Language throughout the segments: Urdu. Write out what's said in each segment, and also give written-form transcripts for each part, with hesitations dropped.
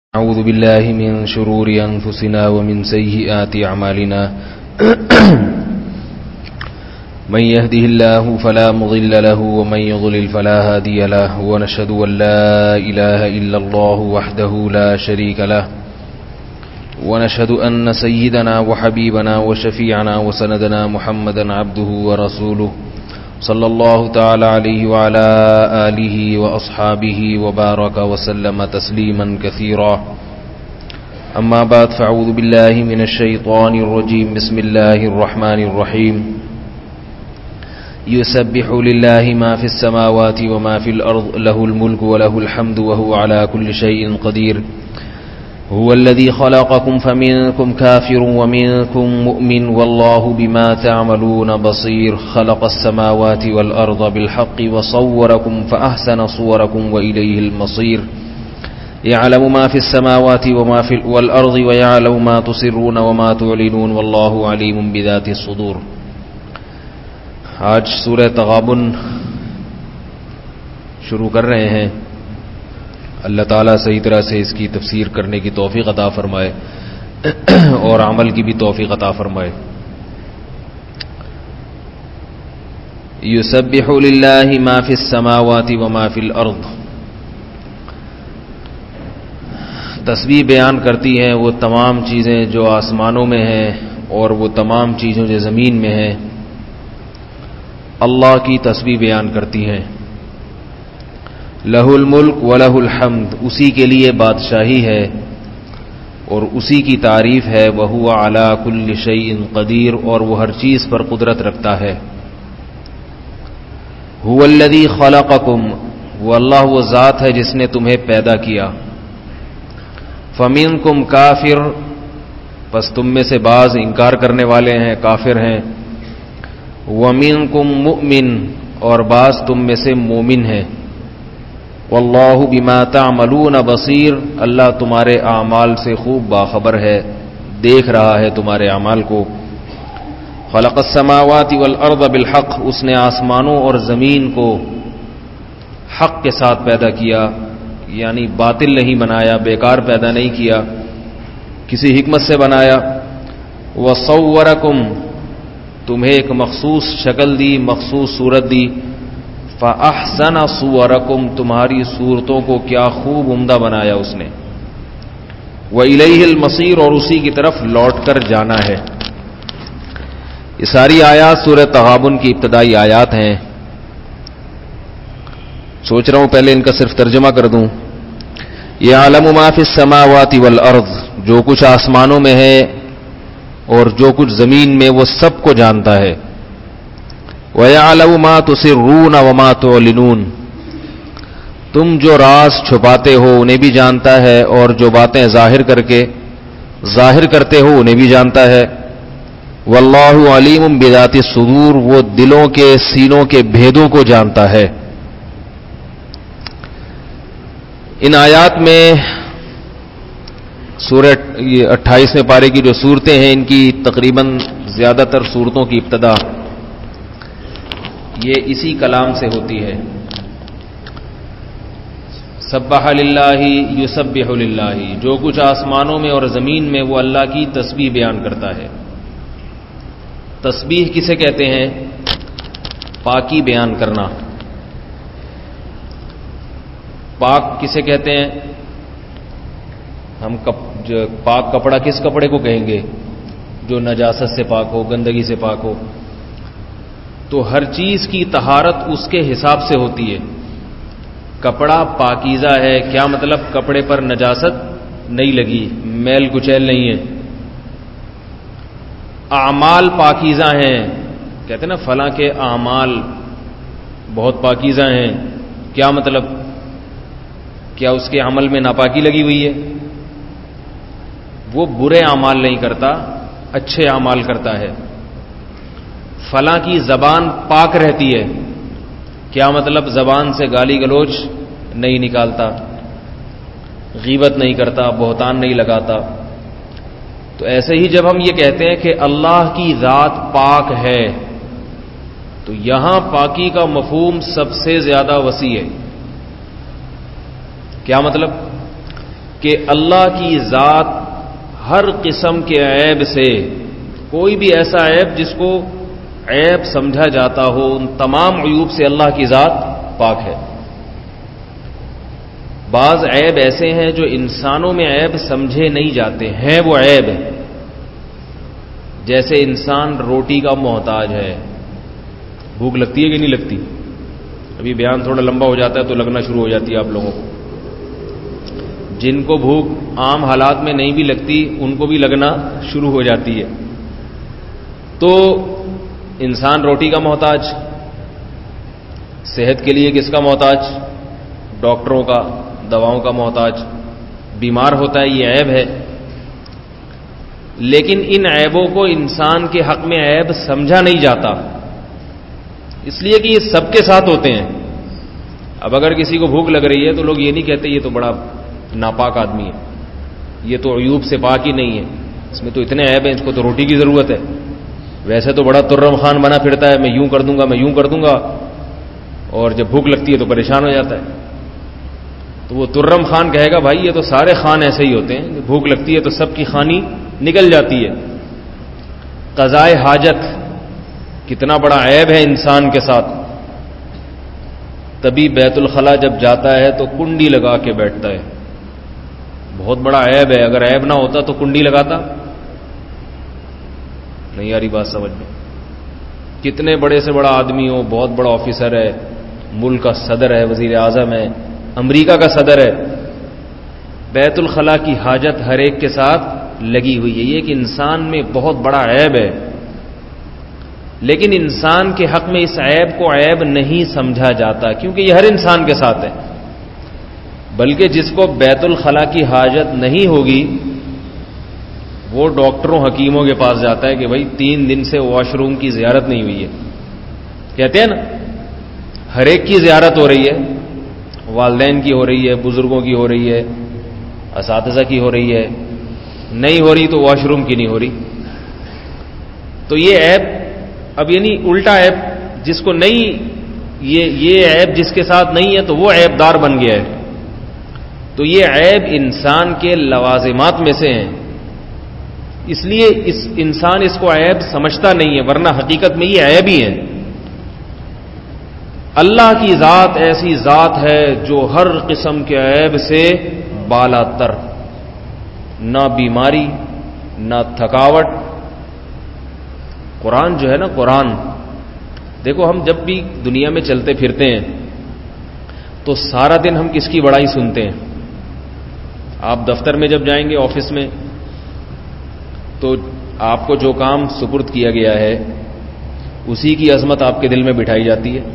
أعوذ بالله من شرور أنفسنا ومن سيئات أعمالنا من يهده الله فلا مضل له ومن يضلل فلا هادي له ونشهد أن لا إله إلا الله وحده لا شريك له ونشهد أن سيدنا وحبيبنا وشفيعنا وسندنا محمدا عبده ورسوله صلى الله تعالى عليه وعلى آله وأصحابه وبارك وسلم تسليما كثيرا أما بعد فأعوذ بالله من الشيطان الرجيم بسم الله الرحمن الرحيم يسبح لله ما في السماوات وما في الأرض له الملك وله الحمد وهو على كل شيء قدير هو الذي خلقكم فمنكم كافر ومنكم مؤمن والله بما تعملون بصير خلق السماوات والأرض بالحق وصوركم فأحسن صوركم وإليه المصير يعلم ما في السماوات وما في والأرض ويعلم ما تسرون وما تعلنون والله عليم بذات الصدور. آج سورہ تغابن شروع کر رہے ہیں. اللہ تعالیٰ صحیح طرح سے اس کی تفسیر کرنے کی توفیق عطا فرمائے اور عمل کی بھی توفیق عطا فرمائے. یسبح للہ ما فی السماوات وما فی الارض. تسبیح بیان کرتی ہیں وہ تمام چیزیں جو آسمانوں میں ہیں اور وہ تمام چیزیں جو زمین میں ہیں. اللہ کی تسبیح بیان کرتی ہیں. لہ الملک ولہ الحمد. اسی کے لیے بادشاہی ہے اور اسی کی تعریف ہے. وہو علی کل شیء قدیر. اور وہ ہر چیز پر قدرت رکھتا ہے. هو الذی خلقکم. وہ اللہ وہ ذات ہے جس نے تمہیں پیدا کیا. فمنکم کافر. پس تم میں سے بعض انکار کرنے والے ہیں, کافر ہیں. ومنکم مؤمن. اور بعض تم میں سے مومن ہیں. واللہ بما تعملون بصیر. اللہ تمہارے اعمال سے خوب باخبر ہے, دیکھ رہا ہے تمہارے اعمال کو. خلق السماوات والارض بالحق. اس نے آسمانوں اور زمین کو حق کے ساتھ پیدا کیا, یعنی باطل نہیں بنایا, بیکار پیدا نہیں کیا, کسی حکمت سے بنایا. وصورکم. تمہیں ایک مخصوص شکل دی, مخصوص صورت دی. فَأَحْسَنَ صُوَرَكُمْ. تمہاری صورتوں کو کیا خوب عمدہ بنایا اس نے. وَإِلَيْهِ الْمَصِيرُ. اور اسی کی طرف لوٹ کر جانا ہے. یہ ساری آیات سورہ تغابن کی ابتدائی آیات ہیں. سوچ رہا ہوں پہلے ان کا صرف ترجمہ کر دوں. يَعْلَمُ مَا فِي السَّمَاوَاتِ وَالْأَرْضِ. جو کچھ آسمانوں میں ہے اور جو کچھ زمین میں وہ سب کو جانتا ہے. وَيَعْلَمُ مَا تُسِرُّونَ وَمَا تُعْلِنُونَ. تم جو راز چھپاتے ہو انہیں بھی جانتا ہے اور جو باتیں ظاہر کرتے ہو انہیں بھی جانتا ہے. وَاللَّهُ عَلِيمٌ بِذَاتِ الصُّدُورِ. وہ دلوں کے سینوں کے بھیدوں کو جانتا ہے. ان آیات میں سورہ 28ویں پارے کی جو صورتیں ہیں ان کی تقریباً زیادہ تر صورتوں کی ابتدا یہ اسی کلام سے ہوتی ہے. سبح للہ یسبح للہ. جو کچھ آسمانوں میں اور زمین میں وہ اللہ کی تسبیح بیان کرتا ہے. تسبیح کسے کہتے ہیں؟ پاکی بیان کرنا. پاک کسے کہتے ہیں؟ ہم پاک کپڑا کس کپڑے کو کہیں گے؟ جو نجاست سے پاک ہو, گندگی سے پاک ہو. تو ہر چیز کی طہارت اس کے حساب سے ہوتی ہے. کپڑا پاکیزہ ہے, کیا مطلب؟ کپڑے پر نجاست نہیں لگی, میل کچیل نہیں ہے. اعمال پاکیزہ ہیں, کہتے ہیں نا فلاں کے اعمال بہت پاکیزہ ہیں. کیا مطلب؟ کیا اس کے عمل میں ناپاکی لگی ہوئی ہے؟ وہ برے اعمال نہیں کرتا, اچھے اعمال کرتا ہے. فلاں کی زبان پاک رہتی ہے. کیا مطلب؟ زبان سے گالی گلوچ نہیں نکالتا, غیبت نہیں کرتا, بہتان نہیں لگاتا. تو ایسے ہی جب ہم یہ کہتے ہیں کہ اللہ کی ذات پاک ہے تو یہاں پاکی کا مفہوم سب سے زیادہ وسیع ہے. کیا مطلب؟ کہ اللہ کی ذات ہر قسم کے عیب سے، کوئی بھی ایسا عیب جس کو عیب سمجھا جاتا ہو، ان تمام عیوب سے اللہ کی ذات پاک ہے۔ بعض عیب ایسے ہیں جو انسانوں میں عیب سمجھے نہیں جاتے ہیں، وہ عیب ہے۔ جیسے انسان روٹی کا محتاج ہے، بھوک لگتی ہے کہ نہیں لگتی؟ ابھی بیان تھوڑا لمبا ہو جاتا ہے تو لگنا شروع ہو جاتی ہے آپ لوگوں کو۔ جن کو بھوک عام حالات میں نہیں بھی لگتی ان کو بھی لگنا شروع ہو جاتی ہے۔ تو انسان روٹی کا محتاج، صحت کے لیے کس کا محتاج؟ ڈاکٹروں کا، دواؤں کا محتاج، بیمار ہوتا ہے، یہ عیب ہے۔ لیکن ان عیبوں کو انسان کے حق میں عیب سمجھا نہیں جاتا، اس لیے کہ یہ سب کے ساتھ ہوتے ہیں۔ اب اگر کسی کو بھوک لگ رہی ہے تو لوگ یہ نہیں کہتے یہ تو بڑا ناپاک آدمی ہے، یہ تو عیوب سے پاک ہی نہیں ہے، اس میں تو اتنے عیب ہیں، اس کو تو روٹی کی ضرورت ہے، ویسے تو بڑا ترم خان بنا پھرتا ہے، میں یوں کر دوں گا، میں یوں کر دوں گا، اور جب بھوک لگتی ہے تو پریشان ہو جاتا ہے۔ تو وہ ترم خان کہے گا بھائی یہ تو سارے خان ایسے ہی ہوتے ہیں، جب بھوک لگتی ہے تو سب کی خانی نکل جاتی ہے۔ قضائے حاجت کتنا بڑا عیب ہے انسان کے ساتھ۔ تبھی بیت الخلا جب جاتا ہے تو کنڈی لگا کے بیٹھتا ہے، بہت بڑا عیب ہے۔ اگر عیب نہ ہوتا تو کنڈی لگاتا نہیں؟ یاری بات سمجھ میں؟ کتنے بڑے سے بڑا آدمی ہو، بہت بڑا آفیسر ہے، ملک کا صدر ہے، وزیر اعظم ہے، امریکہ کا صدر ہے، بیت الخلا کی حاجت ہر ایک کے ساتھ لگی ہوئی ہے۔ یہ کہ انسان میں بہت بڑا عیب ہے، لیکن انسان کے حق میں اس عیب کو عیب نہیں سمجھا جاتا، کیونکہ یہ ہر انسان کے ساتھ ہے۔ بلکہ جس کو بیت الخلا کی حاجت نہیں ہوگی وہ ڈاکٹروں حکیموں کے پاس جاتا ہے کہ بھائی 3 دن سے واش روم کی زیارت نہیں ہوئی ہے، کہتے ہیں نا، ہر ایک کی زیارت ہو رہی ہے، والدین کی ہو رہی ہے، بزرگوں کی ہو رہی ہے، اساتذہ کی ہو رہی ہے، نہیں ہو رہی تو واش روم کی نہیں ہو رہی۔ تو یہ عیب، اب یعنی الٹا عیب، جس کو نہیں، یہ عیب جس کے ساتھ نہیں ہے تو وہ عیب دار بن گیا ہے۔ تو یہ عیب انسان کے لوازمات میں سے ہیں، اس لیے انسان اس کو عیب سمجھتا نہیں ہے، ورنہ حقیقت میں یہ عیب ہی ہے۔ اللہ کی ذات ایسی ذات ہے جو ہر قسم کے عیب سے بالا تر، نہ بیماری، نہ تھکاوٹ۔ قرآن جو ہے نا، قرآن دیکھو، ہم جب بھی دنیا میں چلتے پھرتے ہیں تو سارا دن ہم کس کی بڑائی سنتے ہیں؟ آپ دفتر میں جب جائیں گے، آفس میں، تو آپ کو جو کام سپرد کیا گیا ہے اسی کی عظمت آپ کے دل میں بٹھائی جاتی ہے۔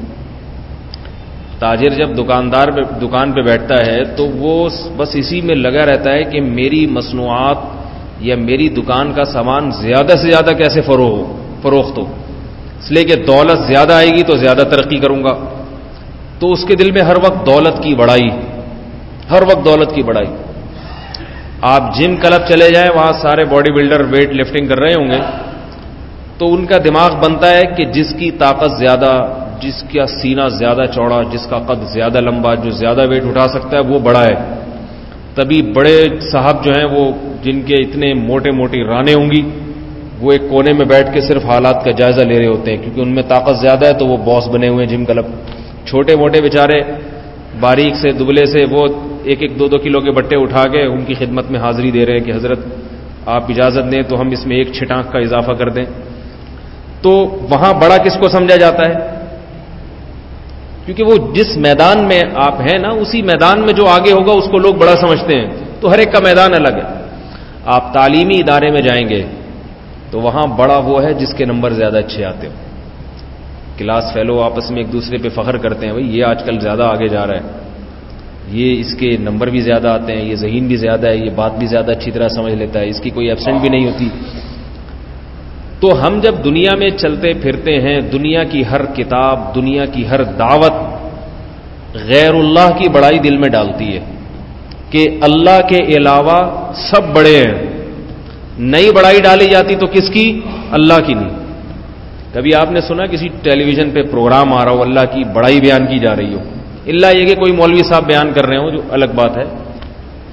تاجر جب دکان پہ بیٹھتا ہے تو وہ بس اسی میں لگا رہتا ہے کہ میری مصنوعات یا میری دکان کا سامان زیادہ سے زیادہ کیسے فروخت ہو، اس لیے کہ دولت زیادہ آئے گی تو زیادہ ترقی کروں گا۔ تو اس کے دل میں ہر وقت دولت کی بڑائی، ہر وقت دولت کی بڑائی۔ آپ جم کلب چلے جائیں، وہاں سارے باڈی بلڈر ویٹ لفٹنگ کر رہے ہوں گے، تو ان کا دماغ بنتا ہے کہ جس کی طاقت زیادہ، جس کا سینہ زیادہ چوڑا، جس کا قد زیادہ لمبا، جو زیادہ ویٹ اٹھا سکتا ہے وہ بڑا ہے۔ تبھی بڑے صاحب جو ہیں، وہ جن کے اتنے موٹے موٹی رانیں ہوں گی، وہ ایک کونے میں بیٹھ کے صرف حالات کا جائزہ لے رہے ہوتے ہیں، کیونکہ ان میں طاقت زیادہ ہے تو وہ باس بنے ہوئے ہیں جم کلب۔ چھوٹے موٹے بیچارے، باریک سے دبلے سے، وہ 1-2 کلو کے بٹے اٹھا کے ان کی خدمت میں حاضری دے رہے ہیں کہ حضرت آپ اجازت دیں تو ہم اس میں 1 چھٹانک کا اضافہ کر دیں۔ تو وہاں بڑا کس کو سمجھا جاتا ہے؟ کیونکہ وہ جس میدان میں آپ ہیں نا، اسی میدان میں جو آگے ہوگا اس کو لوگ بڑا سمجھتے ہیں، تو ہر ایک کا میدان الگ ہے۔ آپ تعلیمی ادارے میں جائیں گے تو وہاں بڑا وہ ہے جس کے نمبر زیادہ اچھے آتے ہو۔ کلاس فیلو آپس میں ایک دوسرے پہ فخر کرتے ہیں، بھائی یہ آج کل زیادہ آگے جا رہا ہے، یہ اس کے نمبر بھی زیادہ آتے ہیں، یہ ذہین بھی زیادہ ہے، یہ بات بھی زیادہ اچھی طرح سمجھ لیتا ہے، اس کی کوئی ایبسنٹ بھی نہیں ہوتی۔ تو ہم جب دنیا میں چلتے پھرتے ہیں، دنیا کی ہر کتاب، دنیا کی ہر دعوت غیر اللہ کی بڑائی دل میں ڈالتی ہے کہ اللہ کے علاوہ سب بڑے ہیں۔ نئی بڑائی ڈالی جاتی تو کس کی؟ اللہ کی نہیں۔ کبھی آپ نے سنا کسی ٹیلی ویژن پہ پروگرام آ رہا ہو، اللہ کی بڑائی بیان کی جا رہی ہو؟ اللہ یہ کہ کوئی مولوی صاحب بیان کر رہے ہوں، جو الگ بات ہے،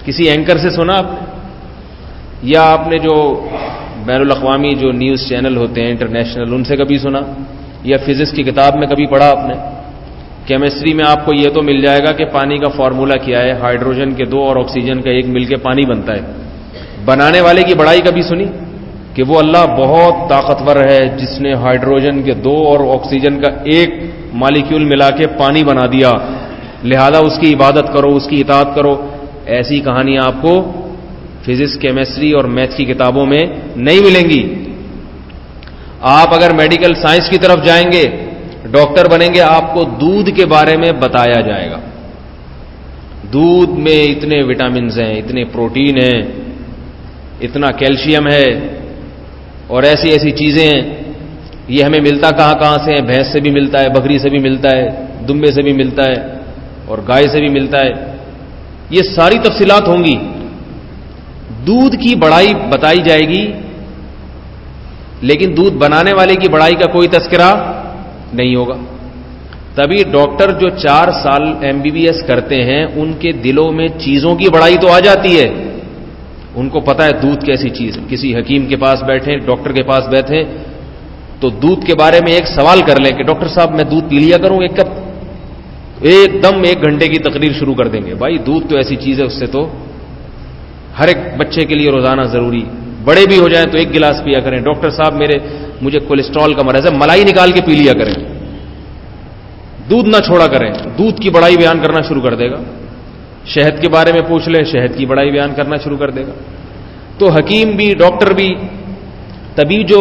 کسی اینکر سے سنا آپ نے؟ یا آپ نے جو بین الاقوامی جو نیوز چینل ہوتے ہیں انٹرنیشنل، ان سے کبھی سنا؟ یا فزکس کی کتاب میں کبھی پڑھا آپ نے؟ کیمسٹری میں آپ کو یہ تو مل جائے گا کہ پانی کا فارمولا کیا ہے، ہائیڈروجن کے 2 اور آکسیجن کا 1 مل کے پانی بنتا ہے۔ بنانے والے کی بڑائی کبھی سنی کہ وہ اللہ بہت طاقتور ہے جس نے ہائیڈروجن کے 2 اور آکسیجن کا 1 مالیکیول ملا کے پانی بنا دیا، لہذا اس کی عبادت کرو، اس کی اطاعت کرو؟ ایسی کہانیاں آپ کو فزکس، کیمسٹری اور میتھ کی کتابوں میں نہیں ملیں گی۔ آپ اگر میڈیکل سائنس کی طرف جائیں گے، ڈاکٹر بنیں گے، آپ کو دودھ کے بارے میں بتایا جائے گا۔ دودھ میں اتنے وٹامنز ہیں، اتنے پروٹین ہیں، اتنا کیلشیم ہے اور ایسی ایسی چیزیں ہیں۔ یہ ہمیں ملتا کہاں سے ہے؟ بھینس سے بھی ملتا ہے، بکری سے بھی ملتا ہے، دمبے سے بھی ملتا ہے اور گائے سے بھی ملتا ہے۔ یہ ساری تفصیلات ہوں گی، دودھ کی بڑائی بتائی جائے گی، لیکن دودھ بنانے والے کی بڑائی کا کوئی تذکرہ نہیں ہوگا۔ تبھی ڈاکٹر جو 4 سال MBBS کرتے ہیں، ان کے دلوں میں چیزوں کی بڑائی تو آ جاتی ہے، ان کو پتا ہے دودھ کیسی چیز ہے۔ کسی حکیم کے پاس بیٹھیں، ڈاکٹر کے پاس بیٹھیں تو دودھ کے بارے میں ایک سوال کر لیں کہ ڈاکٹر صاحب میں دودھ پی لیا کروں 1 کپ، ایک دم 1 گھنٹے کی تقریر شروع کر دیں گے۔ بھائی دودھ تو ایسی چیز ہے، اس سے تو ہر ایک بچے کے لیے روزانہ ضروری، بڑے بھی ہو جائیں تو 1 گلاس پیا کریں۔ ڈاکٹر صاحب مجھے کولیسٹرول کا مرض ہے، ملائی نکال کے پی لیا کریں، دودھ نہ چھوڑا کریں۔ دودھ کی بڑائی بیان کرنا شروع کر دے گا۔ شہد کے بارے میں پوچھ لیں، شہد کی بڑائی بیان کرنا شروع کر دے گا۔ تو حکیم بھی، ڈاکٹر بھی، تبھی جو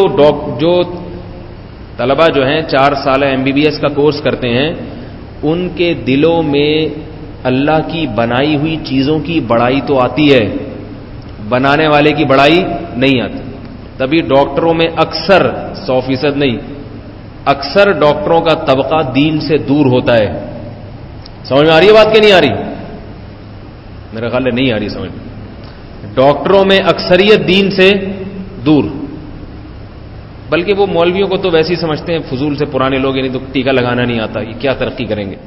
طلبہ جو ہیں 4 سال MBBS کا کورس کرتے ہیں، ان کے دلوں میں اللہ کی بنائی ہوئی چیزوں کی بڑائی تو آتی ہے، بنانے والے کی بڑائی نہیں آتی۔ تبھی ڈاکٹروں میں اکثر 100% نہیں، اکثر ڈاکٹروں کا طبقہ دین سے دور ہوتا ہے۔ سمجھ میں آ رہی ہے بات کہ نہیں آ رہی؟ میرا خیال ہے نہیں آ رہی سمجھ میں۔ ڈاکٹروں میں اکثریت دین سے دور، بلکہ وہ مولویوں کو تو ویسے ہی سمجھتے ہیں فضول سے پرانے لوگ، یعنی تو ٹیکا لگانا نہیں آتا، یہ کیا ترقی کریں گے۔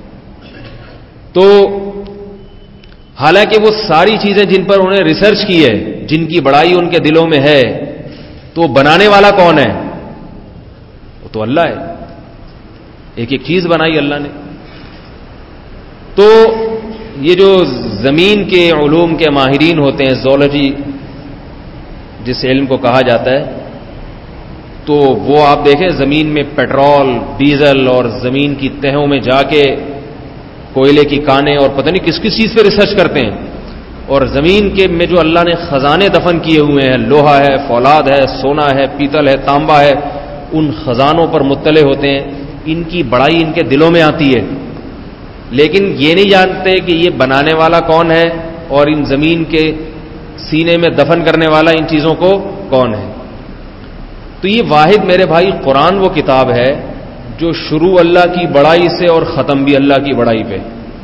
تو حالانکہ وہ ساری چیزیں جن پر انہوں نے ریسرچ کی ہے، جن کی بڑائی ان کے دلوں میں ہے، تو بنانے والا کون ہے؟ وہ تو اللہ ہے، ایک ایک چیز بنائی اللہ نے۔ تو یہ جو زمین کے علوم کے ماہرین ہوتے ہیں، زولوجی جس علم کو کہا جاتا ہے، تو وہ آپ دیکھیں زمین میں پیٹرول، ڈیزل اور زمین کی تہوں میں جا کے کوئلے کی کانیں اور پتہ نہیں کس کس چیز پہ ریسرچ کرتے ہیں، اور زمین کے میں جو اللہ نے خزانے دفن کیے ہوئے ہیں، لوہا ہے، فولاد ہے، سونا ہے، پیتل ہے، تانبا ہے، ان خزانوں پر مطلع ہوتے ہیں۔ ان کی بڑائی ان کے دلوں میں آتی ہے، لیکن یہ نہیں جانتے کہ یہ بنانے والا کون ہے اور ان زمین کے سینے میں دفن کرنے والا ان چیزوں کو کون ہے۔ تو یہ واحد میرے بھائی قرآن وہ کتاب ہے جو شروع اللہ کی بڑائی سے اور ختم بھی اللہ کی بڑائی پہ۔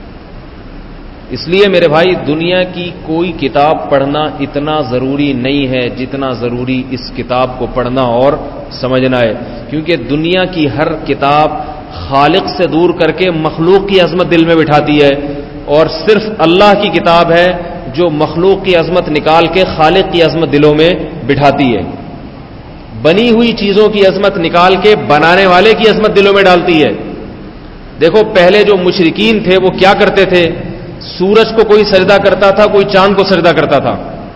اس لیے میرے بھائی دنیا کی کوئی کتاب پڑھنا اتنا ضروری نہیں ہے جتنا ضروری اس کتاب کو پڑھنا اور سمجھنا ہے، کیونکہ دنیا کی ہر کتاب خالق سے دور کر کے مخلوق کی عظمت دل میں بٹھاتی ہے، اور صرف اللہ کی کتاب ہے جو مخلوق کی عظمت نکال کے خالق کی عظمت دلوں میں بٹھاتی ہے، بنی ہوئی چیزوں کی عظمت نکال کے بنانے والے کی عظمت دلوں میں ڈالتی ہے۔ دیکھو پہلے جو مشرکین تھے وہ کیا کرتے تھے؟ سورج کو کوئی سجدہ کرتا تھا، کوئی چاند کو سجدہ کرتا تھا۔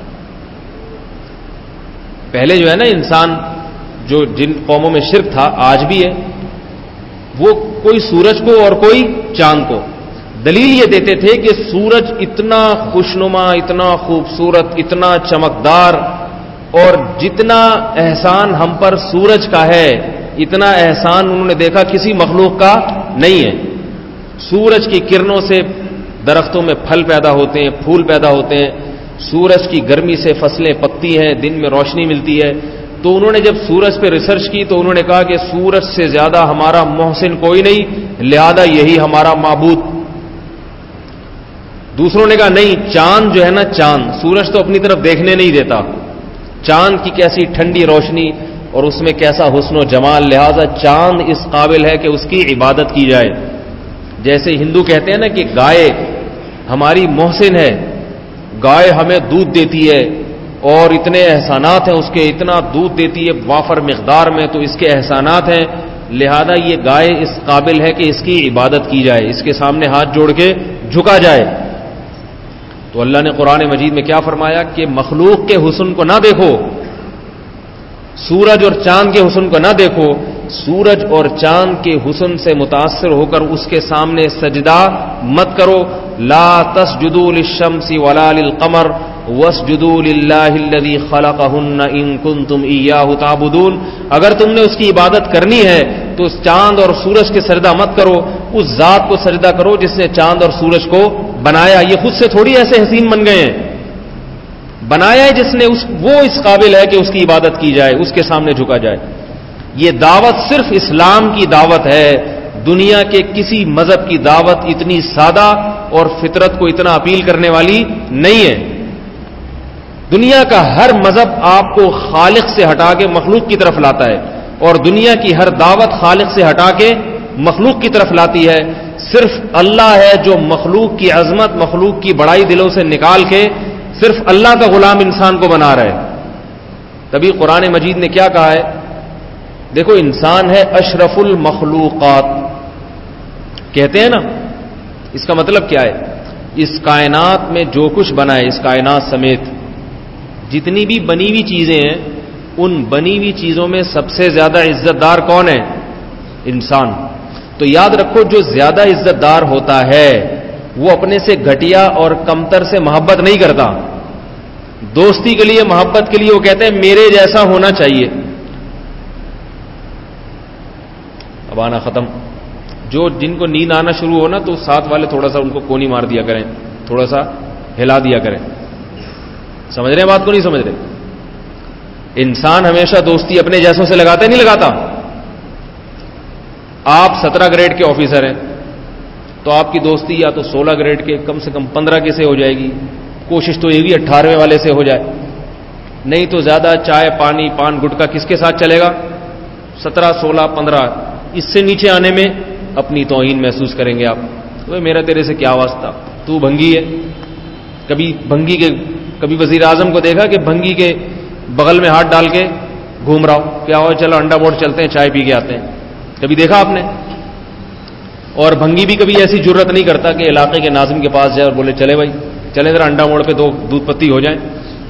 پہلے جو ہے نا انسان، جو جن قوموں میں شرک تھا آج بھی ہے، وہ کوئی سورج کو اور کوئی چاند کو دلیل یہ دیتے تھے کہ سورج اتنا خوشنما، اتنا خوبصورت، اتنا چمکدار، اور جتنا احسان ہم پر سورج کا ہے اتنا احسان انہوں نے دیکھا کسی مخلوق کا نہیں ہے۔ سورج کی کرنوں سے درختوں میں پھل پیدا ہوتے ہیں، پھول پیدا ہوتے ہیں، سورج کی گرمی سے فصلیں پکتی ہیں، دن میں روشنی ملتی ہے۔ تو انہوں نے جب سورج پہ ریسرچ کی تو انہوں نے کہا کہ سورج سے زیادہ ہمارا محسن کوئی نہیں، لہذا یہی ہمارا معبود۔ دوسروں نے کہا نہیں، چاند جو ہے نا، چاند، سورج تو اپنی طرف دیکھنے نہیں دیتا، چاند کی کیسی ٹھنڈی روشنی اور اس میں کیسا حسن و جمال، لہذا چاند اس قابل ہے کہ اس کی عبادت کی جائے۔ جیسے ہندو کہتے ہیں نا کہ گائے ہماری محسن ہے، گائے ہمیں دودھ دیتی ہے اور اتنے احسانات ہیں اس کے، اتنا دودھ دیتی ہے وافر مقدار میں، تو اس کے احسانات ہیں، لہذا یہ گائے اس قابل ہے کہ اس کی عبادت کی جائے، اس کے سامنے ہاتھ جوڑ کے جھکا جائے۔ تو اللہ نے قرآن مجید میں کیا فرمایا کہ مخلوق کے حسن کو نہ دیکھو، سورج اور چاند کے حسن کو نہ دیکھو، سورج اور چاند کے حسن سے متاثر ہو کر اس کے سامنے سجدہ مت کرو۔ لا تسجدوا للشمس ولا للقمر واسجدوا للہ الذی خلقہن ان کنتم ایاہ تعبدون۔ اگر تم نے اس کی عبادت کرنی ہے تو اس چاند اور سورج کے سجدہ مت کرو، اس ذات کو سجدہ کرو جس نے چاند اور سورج کو بنایا۔ یہ خود سے تھوڑی ایسے حسین بن گئے ہیں، بنایا ہے جس نے، وہ اس قابل ہے کہ اس کی عبادت کی جائے، اس کے سامنے جھکا جائے۔ یہ دعوت صرف اسلام کی دعوت ہے، دنیا کے کسی مذہب کی دعوت اتنی سادہ اور فطرت کو اتنا اپیل کرنے والی نہیں ہے۔ دنیا کا ہر مذہب آپ کو خالق سے ہٹا کے مخلوق کی طرف لاتا ہے، اور دنیا کی ہر دعوت خالق سے ہٹا کے مخلوق کی طرف لاتی ہے۔ صرف اللہ ہے جو مخلوق کی عظمت، مخلوق کی بڑائی دلوں سے نکال کے صرف اللہ کا غلام انسان کو بنا رہا ہے۔ تبھی قرآن مجید نے کیا کہا ہے؟ دیکھو انسان ہے اشرف المخلوقات، کہتے ہیں نا، اس کا مطلب کیا ہے؟ اس کائنات میں جو کچھ بنا ہے، اس کائنات سمیت جتنی بھی بنی ہوئی چیزیں ہیں، ان بنی ہوئی چیزوں میں سب سے زیادہ عزت دار کون ہے؟ انسان۔ تو یاد رکھو جو زیادہ عزت دار ہوتا ہے وہ اپنے سے گھٹیا اور کمتر سے محبت نہیں کرتا۔ دوستی کے لیے، محبت کے لیے وہ کہتے ہیں میرے جیسا ہونا چاہیے۔ اب آنا ختم، جن کو نیند آنا شروع ہونا تو ساتھ والے تھوڑا سا ان کو کونی مار دیا کریں، تھوڑا سا ہلا دیا کریں۔ سمجھ رہے ہیں بات کو؟ نہیں سمجھ رہے؟ انسان ہمیشہ دوستی اپنے جیسوں سے لگاتا ہے، نہیں لگاتا؟ آپ 17 گریڈ کے آفیسر ہیں تو آپ کی دوستی یا تو 16 گریڈ کے، کم سے کم 15 کے سے ہو جائے گی، کوشش تو یہ بھی 18ویں والے سے ہو جائے، نہیں تو زیادہ چائے پانی پان گٹکا کس کے ساتھ چلے گا؟ 17 16 15، اس سے نیچے آنے میں اپنی توہین محسوس کریں گے آپ، میرا تیرے سے کیا واسطہ، تو بھنگی ہے۔ کبھی وزیر اعظم کو دیکھا کہ بھنگی کے بغل میں ہاتھ ڈال کے گھوم رہا ہو، کیا ہو چلو انڈا بورڈ چلتے ہیں، چائے پی کے آتے ہیں، کبھی دیکھا آپ نے؟ اور بھنگی بھی کبھی ایسی جرت نہیں کرتا کہ علاقے کے ناظم کے پاس جائے اور بولے چلے بھائی چلے ذرا انڈا موڑ پہ 2 دودھ پتی ہو جائیں۔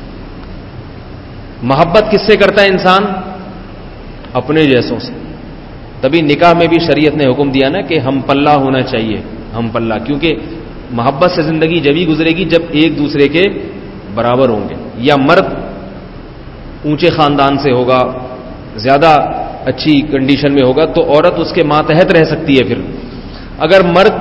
محبت کس سے کرتا ہے انسان؟ اپنے جیسوں سے۔ تبھی نکاح میں بھی شریعت نے حکم دیا نا کہ ہم پلہ ہونا چاہیے، ہم پلہ، کیونکہ محبت سے زندگی جبھی گزرے گی جب ایک دوسرے کے برابر ہوں گے۔ یا مرد اونچے خاندان سے ہوگا، زیادہ اچھی کنڈیشن میں ہوگا تو عورت اس کے ماتحت رہ سکتی ہے۔ پھر اگر مرد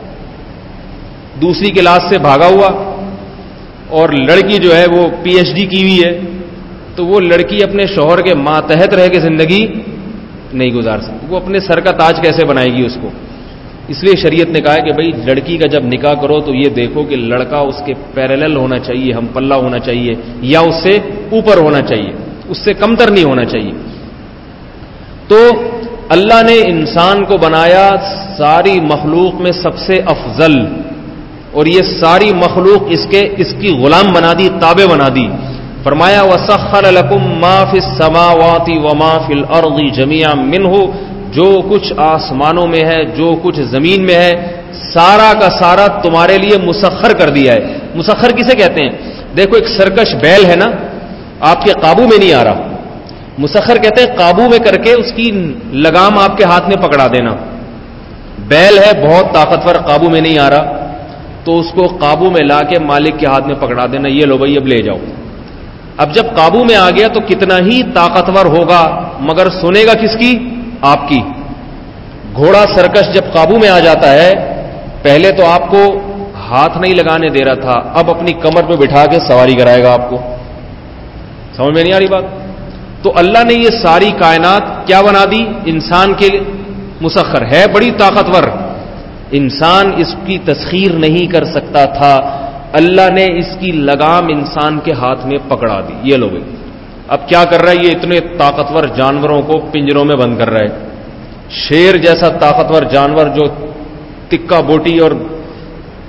دوسری کلاس سے بھاگا ہوا اور لڑکی جو ہے وہ PhD کی ہوئی ہے تو وہ لڑکی اپنے شوہر کے ماتحت رہ کے زندگی نہیں گزار سکتی، وہ اپنے سر کا تاج کیسے بنائے گی اس کو؟ اس لیے شریعت نے کہا ہے کہ بھائی لڑکی کا جب نکاح کرو تو یہ دیکھو کہ لڑکا اس کے پیرالل ہونا چاہیے، ہم پلہ ہونا چاہیے، یا اس سے اوپر ہونا چاہیے، اس سے کمتر نہیں ہونا چاہیے۔ تو اللہ نے انسان کو بنایا ساری مخلوق میں سب سے افضل، اور یہ ساری مخلوق اس کی غلام بنا دی، تابع بنا دی۔ فرمایا وَسَخَّرَ لَكُم مَّا فِي السَّمَاوَاتِ وَمَا فِي الْأَرْضِ جَمِيعًا مِّنْهُ، جو کچھ آسمانوں میں ہے، جو کچھ زمین میں ہے، سارا کا سارا تمہارے لیے مسخر کر دیا ہے۔ مسخر کسے کہتے ہیں؟ دیکھو ایک سرکش بیل ہے نا، آپ کے قابو میں نہیں آ رہا، مسخر کہتے ہیں قابو میں کر کے اس کی لگام آپ کے ہاتھ میں پکڑا دینا۔ بیل ہے بہت طاقتور، قابو میں نہیں آ رہا تو اس کو قابو میں لا کے مالک کے ہاتھ میں پکڑا دینا، یہ لو بھائی اب لے جاؤ۔ اب جب قابو میں آ گیا تو کتنا ہی طاقتور ہوگا مگر سنے گا کس کی؟ آپ کی۔ گھوڑا سرکش جب قابو میں آ جاتا ہے، پہلے تو آپ کو ہاتھ نہیں لگانے دے رہا تھا، اب اپنی کمر پہ بٹھا کے سواری کرائے گا آپ کو۔ سمجھ میں نہیں آ رہی بات؟ تو اللہ نے یہ ساری کائنات کیا بنا دی؟ انسان کے مسخر ہے، بڑی طاقتور، انسان اس کی تسخیر نہیں کر سکتا تھا، اللہ نے اس کی لگام انسان کے ہاتھ میں پکڑا دی، یہ لو بھائی۔ اب کیا کر رہا ہے؟ یہ اتنے طاقتور جانوروں کو پنجروں میں بند کر رہا ہے۔ شیر جیسا طاقتور جانور جو تکا بوٹی اور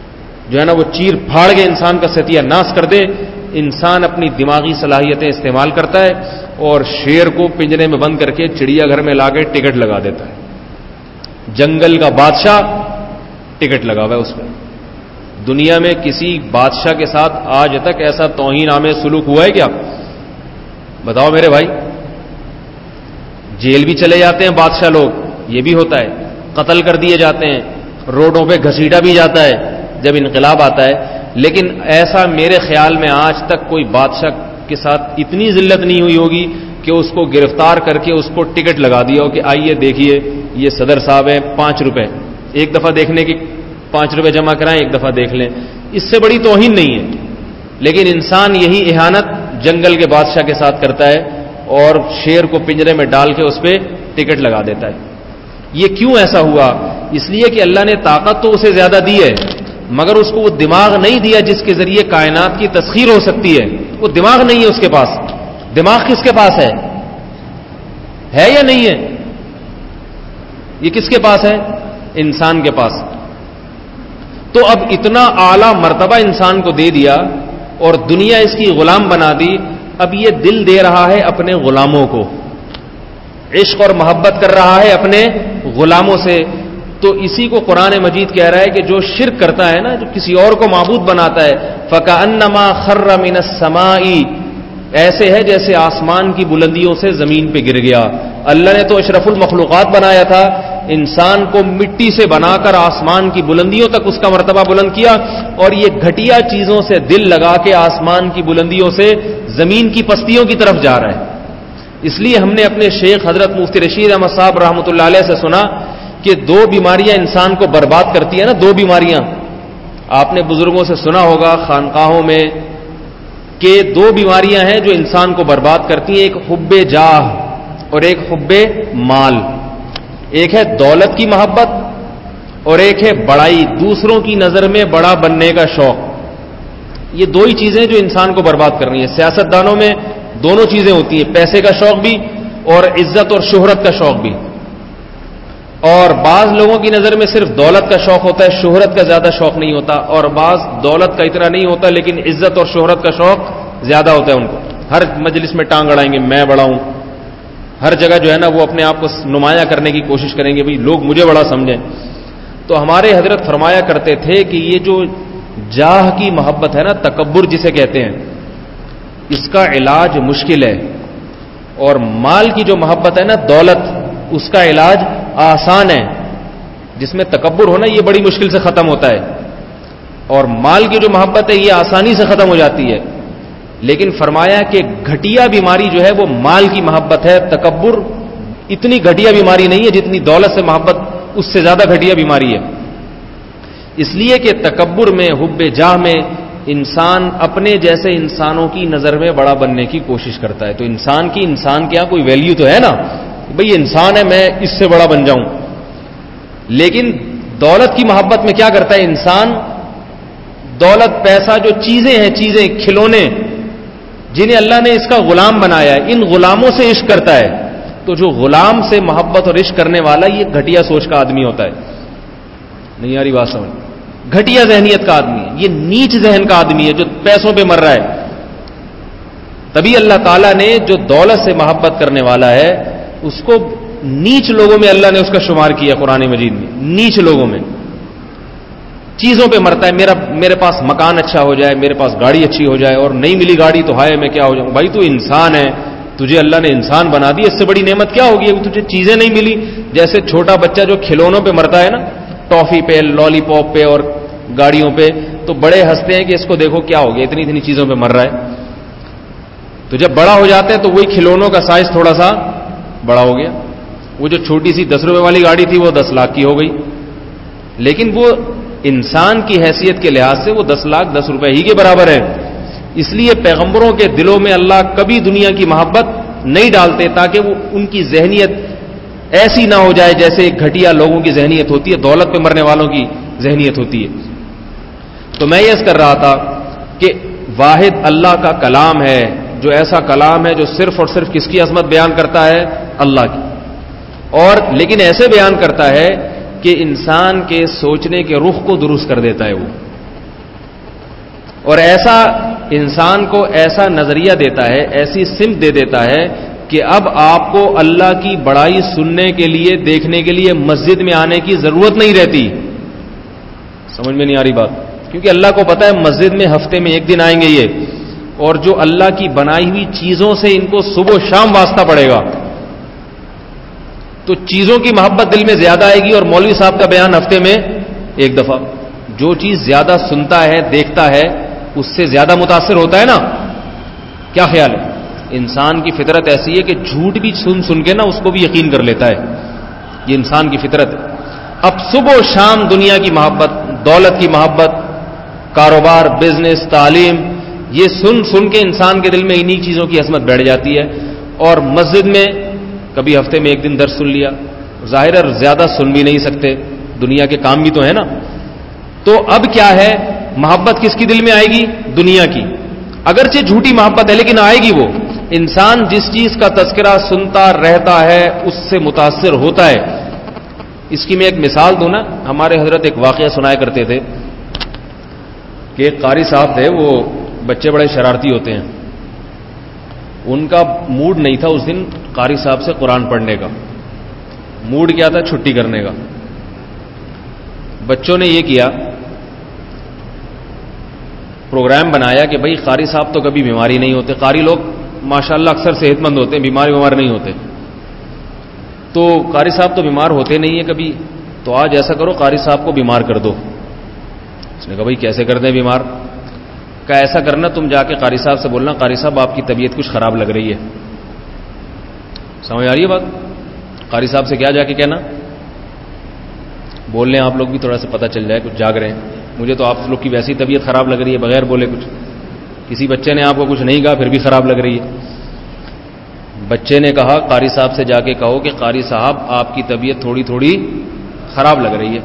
جو ہے نا وہ چیر پھاڑ کے انسان کا ستیہ ناش کر دے. انسان اپنی دماغی صلاحیتیں استعمال کرتا ہے اور شیر کو پنجرے میں بند کر کے چڑیا گھر میں لا کے ٹکٹ لگا دیتا ہے. جنگل کا بادشاہ ٹکٹ لگا ہوا ہے اس پہ. دنیا میں کسی بادشاہ کے ساتھ آج تک ایسا توہین آمیز سلوک ہوا ہے کیا؟ بتاؤ میرے بھائی. جیل بھی چلے جاتے ہیں بادشاہ لوگ, یہ بھی ہوتا ہے. قتل کر دیے جاتے ہیں, روڈوں پہ گھسیٹا بھی جاتا ہے جب انقلاب آتا ہے. لیکن ایسا میرے خیال میں آج تک کوئی بادشاہ کے ساتھ اتنی ذلت نہیں ہوئی ہوگی کہ اس کو گرفتار کر کے اس کو ٹکٹ لگا دیا ہو کہ آئیے دیکھیے یہ صدر صاحب ہیں, 5 روپے ایک دفعہ دیکھنے کی, 5 روپے جمع کرائیں ایک دفعہ دیکھ لیں. اس سے بڑی توہین نہیں ہے. لیکن انسان یہی اہانت جنگل کے بادشاہ کے ساتھ کرتا ہے اور شیر کو پنجرے میں ڈال کے اس پہ ٹکٹ لگا دیتا ہے. یہ کیوں ایسا ہوا؟ اس لیے کہ اللہ نے طاقت تو اسے زیادہ دی ہے, مگر اس کو وہ دماغ نہیں دیا جس کے ذریعے کائنات کی تسخیر ہو سکتی ہے. وہ دماغ نہیں ہے اس کے پاس. دماغ کس کے پاس ہے یا نہیں ہے؟ یہ کس کے پاس ہے؟ انسان کے پاس. تو اب اتنا اعلی مرتبہ انسان کو دے دیا اور دنیا اس کی غلام بنا دی. اب یہ دل دے رہا ہے اپنے غلاموں کو, عشق اور محبت کر رہا ہے اپنے غلاموں سے. تو اسی کو قرآن مجید کہہ رہا ہے کہ جو شرک کرتا ہے نا, جو کسی اور کو معبود بناتا ہے, فَكَأَنَّمَا خَرَّ مِنَ السَّمَاءِ, ایسے ہے جیسے آسمان کی بلندیوں سے زمین پہ گر گیا. اللہ نے تو اشرف المخلوقات بنایا تھا, انسان کو مٹی سے بنا کر آسمان کی بلندیوں تک اس کا مرتبہ بلند کیا, اور یہ گھٹیا چیزوں سے دل لگا کے آسمان کی بلندیوں سے زمین کی پستیوں کی طرف جا رہا ہے. اس لیے ہم نے اپنے شیخ حضرت مفتی رشید احمد صاحب رحمۃ اللہ علیہ سے سنا کہ 2 بیماریاں انسان کو برباد کرتی ہیں نا, 2 بیماریاں. آپ نے بزرگوں سے سنا ہوگا خانقاہوں میں کہ 2 بیماریاں ہیں جو انسان کو برباد کرتی ہیں, ایک حب جاہ اور ایک حب مال. ایک ہے دولت کی محبت اور ایک ہے بڑائی, دوسروں کی نظر میں بڑا بننے کا شوق. یہ 2 ہی چیزیں جو انسان کو برباد کر رہی ہیں. سیاستدانوں میں دونوں چیزیں ہوتی ہیں, پیسے کا شوق بھی اور عزت اور شہرت کا شوق بھی. اور بعض لوگوں کی نظر میں صرف دولت کا شوق ہوتا ہے, شہرت کا زیادہ شوق نہیں ہوتا. اور بعض دولت کا اتنا نہیں ہوتا لیکن عزت اور شہرت کا شوق زیادہ ہوتا ہے ان کو. ہر مجلس میں ٹانگ اڑائیں گے, میں بڑا ہوں. ہر جگہ جو ہے نا وہ اپنے آپ کو نمایاں کرنے کی کوشش کریں گے, بھئی لوگ مجھے بڑا سمجھیں. تو ہمارے حضرت فرمایا کرتے تھے کہ یہ جو جاہ کی محبت ہے نا, تکبر جسے کہتے ہیں, اس کا علاج مشکل ہے. اور مال کی جو محبت ہے نا, دولت, اس کا علاج آسان ہے. جس میں تکبر ہونا یہ بڑی مشکل سے ختم ہوتا ہے, اور مال کی جو محبت ہے یہ آسانی سے ختم ہو جاتی ہے. لیکن فرمایا کہ گھٹیا بیماری جو ہے وہ مال کی محبت ہے. تکبر اتنی گھٹیا بیماری نہیں ہے جتنی دولت سے محبت, اس سے زیادہ گھٹیا بیماری ہے. اس لیے کہ تکبر میں, حب جاہ میں انسان اپنے جیسے انسانوں کی نظر میں بڑا بننے کی کوشش کرتا ہے. تو انسان کے یہاں کوئی ویلیو تو ہے نا, بھئی انسان ہے میں اس سے بڑا بن جاؤں. لیکن دولت کی محبت میں کیا کرتا ہے انسان؟ دولت, پیسہ, جو چیزیں ہیں, چیزیں, کھلونے جنہیں اللہ نے اس کا غلام بنایا ہے, ان غلاموں سے عشق کرتا ہے. تو جو غلام سے محبت اور عشق کرنے والا یہ گھٹیا سوچ کا آدمی ہوتا ہے. نہیں آ رہی بات سمجھ؟ گھٹیا ذہنیت کا آدمی ہے, یہ نیچ ذہن کا آدمی ہے جو پیسوں پہ مر رہا ہے. تبھی اللہ تعالیٰ نے جو دولت سے محبت کرنے والا ہے اس کو نیچ لوگوں میں اللہ نے اس کا شمار کیا قرآن مجید میں. نیچ لوگوں میں چیزوں پہ مرتا ہے. میرے پاس مکان اچھا ہو جائے, میرے پاس گاڑی اچھی ہو جائے, اور نہیں ملی گاڑی تو ہائے میں کیا ہو جاؤں. بھائی تو انسان ہے, تجھے اللہ نے انسان بنا دی, اس سے بڑی نعمت کیا ہوگی؟ تجھے چیزیں نہیں ملی. جیسے چھوٹا بچہ جو کھلونوں پہ مرتا ہے نا, ٹافی پہ, لالی پاپ پہ اور گاڑیوں پہ, تو بڑے ہنستے ہیں کہ اس کو دیکھو کیا ہو گیا, اتنی چیزوں پہ مر رہا ہے. تو جب بڑا ہو جاتے ہیں تو وہی کھلونوں کا سائز تھوڑا سا بڑا ہو گیا. وہ جو چھوٹی سی 10 روپے والی گاڑی تھی وہ 10 لاکھ کی ہو گئی. لیکن وہ انسان کی حیثیت کے لحاظ سے وہ 10 لاکھ 10 روپے ہی کے برابر ہے. اس لیے پیغمبروں کے دلوں میں اللہ کبھی دنیا کی محبت نہیں ڈالتے تاکہ وہ ان کی ذہنیت ایسی نہ ہو جائے جیسے گھٹیا لوگوں کی ذہنیت ہوتی ہے, دولت پہ مرنے والوں کی ذہنیت ہوتی ہے. تو میں یہ کر رہا تھا کہ واحد اللہ کا کلام ہے جو ایسا کلام ہے جو صرف اور صرف کس کی عظمت بیان کرتا ہے؟ اللہ کی. اور لیکن ایسے بیان کرتا ہے کہ انسان کے سوچنے کے رخ کو درست کر دیتا ہے. وہ اور ایسا انسان کو ایسا نظریہ دیتا ہے، ایسی سمت دے دیتا ہے کہ اب آپ کو اللہ کی بڑائی سننے کے لیے، دیکھنے کے لیے مسجد میں آنے کی ضرورت نہیں رہتی. سمجھ میں نہیں آ رہی بات؟ کیونکہ اللہ کو پتا ہے مسجد میں ہفتے میں ایک دن آئیں گے یہ، اور جو اللہ کی بنائی ہوئی چیزوں سے ان کو صبح و شام واسطہ پڑے گا، تو چیزوں کی محبت دل میں زیادہ آئے گی. اور مولوی صاحب کا بیان ہفتے میں ایک دفعہ، جو چیز زیادہ سنتا ہے، دیکھتا ہے، اس سے زیادہ متاثر ہوتا ہے نا. کیا خیال ہے؟ انسان کی فطرت ایسی ہے کہ جھوٹ بھی سن کے نا اس کو بھی یقین کر لیتا ہے. یہ انسان کی فطرت ہے. اب صبح و شام دنیا کی محبت، دولت کی محبت، کاروبار، بزنس، تعلیم، یہ سن کے انسان کے دل میں انہی چیزوں کی عظمت بیٹھ جاتی ہے. اور مسجد میں کبھی ہفتے میں ایک دن درس سن لیا، ظاہر ہے زیادہ سن بھی نہیں سکتے، دنیا کے کام بھی تو ہے نا. تو اب کیا ہے، محبت کس کی دل میں آئے گی؟ دنیا کی. اگرچہ جھوٹی محبت ہے لیکن آئے گی. وہ انسان جس چیز کا تذکرہ سنتا رہتا ہے اس سے متاثر ہوتا ہے. اس کی میں ایک مثال دوں نا، ہمارے حضرت ایک واقعہ سنایا کرتے تھے کہ ایک قاری صاحب تھے، وہ بچے بڑے شرارتی ہوتے ہیں. ان کا موڈ نہیں تھا اس دن قاری صاحب سے قرآن پڑھنے کا. موڈ کیا تھا؟ چھٹی کرنے کا. بچوں نے یہ کیا، پروگرام بنایا کہ بھائی قاری صاحب تو کبھی بیماری نہیں ہوتے، قاری لوگ ماشاءاللہ اکثر صحت مند ہوتے ہیں، بیمار نہیں ہوتے. تو قاری صاحب تو بیمار ہوتے نہیں ہیں کبھی، تو آج ایسا کرو قاری صاحب کو بیمار کر دو. اس نے کہا بھائی کیسے کر دیں بیمار؟ کہا ایسا کرنا، تم جا کے قاری صاحب سے بولنا قاری صاحب آپ کی طبیعت کچھ خراب لگ رہی ہے. سمجھ آ رہی ہے بات؟ قاری صاحب سے کیا جا کے کہنا؟ بول لیں آپ لوگ بھی تھوڑا سا پتہ چل جائے کچھ جاگ رہے ہیں. مجھے تو آپ لوگ کی ویسی طبیعت خراب لگ رہی ہے، بغیر بولے کچھ. کسی بچے نے آپ کو کچھ نہیں کہا پھر بھی خراب لگ رہی ہے. بچے نے کہا قاری صاحب سے جا کے کہو کہ قاری صاحب آپ کی طبیعت تھوڑی تھوڑی خراب لگ رہی ہے.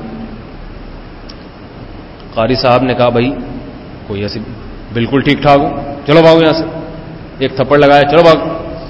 قاری صاحب نے کہا بھائی کوئی ایسی بالکل ٹھیک ٹھاک ہو، چلو بھاگو یہاں سے. ایک تھپڑ لگایا، چلو بھاگو.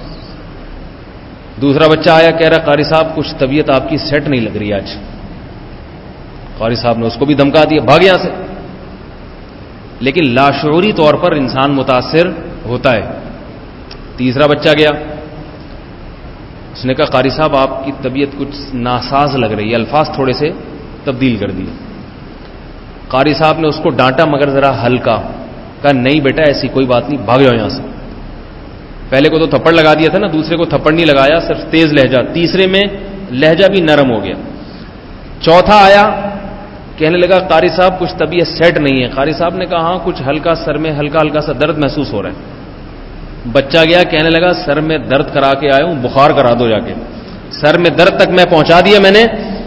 دوسرا بچہ آیا، کہہ رہا قاری صاحب کچھ طبیعت آپ کی سیٹ نہیں لگ رہی آج. قاری صاحب نے اس کو بھی دھمکا دیا، بھاگ یہاں سے. لیکن لاشعوری طور پر انسان متاثر ہوتا ہے. تیسرا بچہ گیا، اس نے کہا قاری صاحب آپ کی طبیعت کچھ ناساز لگ رہی ہے، الفاظ تھوڑے سے تبدیل کر دیے. قاری صاحب نے اس کو ڈانٹا مگر ذرا ہلکا، کہا نہیں بیٹا ایسی کوئی بات نہیں، بھاگ جاؤ یہاں سے. پہلے کو تو تھپڑ لگا دیا تھا نا، دوسرے کو تھپڑ نہیں لگایا، صرف تیز لہجہ. تیسرے میں لہجہ بھی نرم ہو گیا. چوتھا آیا، کہنے لگا قاری صاحب کچھ طبیعت سیٹ نہیں ہے. قاری صاحب نے کہا ہاں کچھ ہلکا سر میں ہلکا سا درد محسوس ہو رہا ہے. بچہ گیا، کہنے لگا سر میں درد کرا کے آیا ہوں، بخار کرا دو جا کے. سر میں درد تک میں پہنچا دیا میں نے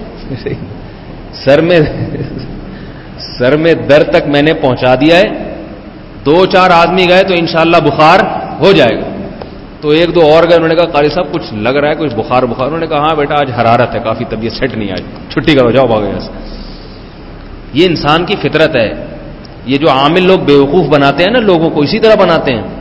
سر میں درد تک میں نے پہنچا دیا ہے. 2-4 آدمی گئے تو انشاءاللہ بخار ہو جائے گا. تو 1-2 اور گئے، انہوں نے کہا قاری صاحب کچھ لگ رہا ہے، کچھ بخار. انہوں نے کہا ہاں بیٹا آج حرارت ہے کافی، طبیعت سیٹ نہیں آئی، چھٹی کرو، جاؤ بھاگو یہاں سے. یہ انسان کی فطرت ہے. یہ جو عامل لوگ بیوقوف بناتے ہیں نا لوگوں کو، اسی طرح بناتے ہیں.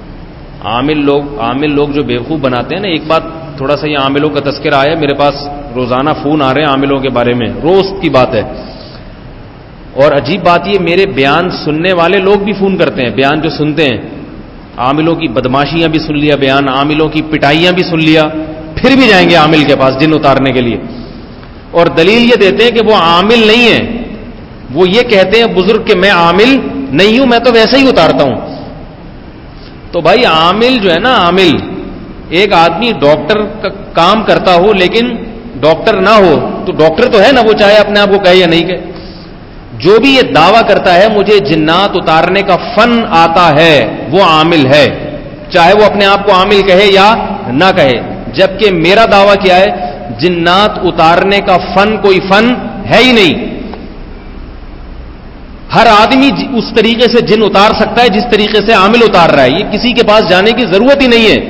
عامل لوگ جو بیوقوف بناتے ہیں نا. ایک بات تھوڑا سا یہ عاملوں کا تذکرہ آیا، میرے پاس روزانہ فون آ رہے ہیں عاملوں کے بارے میں، روز کی بات ہے. اور عجیب بات یہ میرے بیان سننے والے لوگ بھی فون کرتے ہیں، بیان جو سنتے ہیں. عاملوں کی بدماشیاں بھی سن لیا بیان، عاملوں کی پٹائیاں بھی سن لیا، پھر بھی جائیں گے عامل کے پاس جن اتارنے کے لیے. اور دلیل یہ دیتے ہیں کہ وہ عامل نہیں ہے. وہ یہ کہتے ہیں بزرگ کہ میں عامل نہیں ہوں، میں تو ویسے ہی اتارتا ہوں. تو بھائی عامل جو ہے نا، عامل ایک آدمی ڈاکٹر کا کام کرتا ہو لیکن ڈاکٹر نہ ہو تو ڈاکٹر تو ہے نا، وہ چاہے اپنے آپ کو کہے یا نہیں کہے. جو بھی یہ دعویٰ کرتا ہے مجھے جنات اتارنے کا فن آتا ہے وہ عامل ہے، چاہے وہ اپنے آپ کو عامل کہے یا نہ کہے. جبکہ میرا دعویٰ کیا ہے؟ جنات اتارنے کا فن کوئی فن ہے ہی نہیں. ہر آدمی اس طریقے سے جن اتار سکتا ہے جس طریقے سے عامل اتار رہا ہے. یہ کسی کے پاس جانے کی ضرورت ہی نہیں ہے.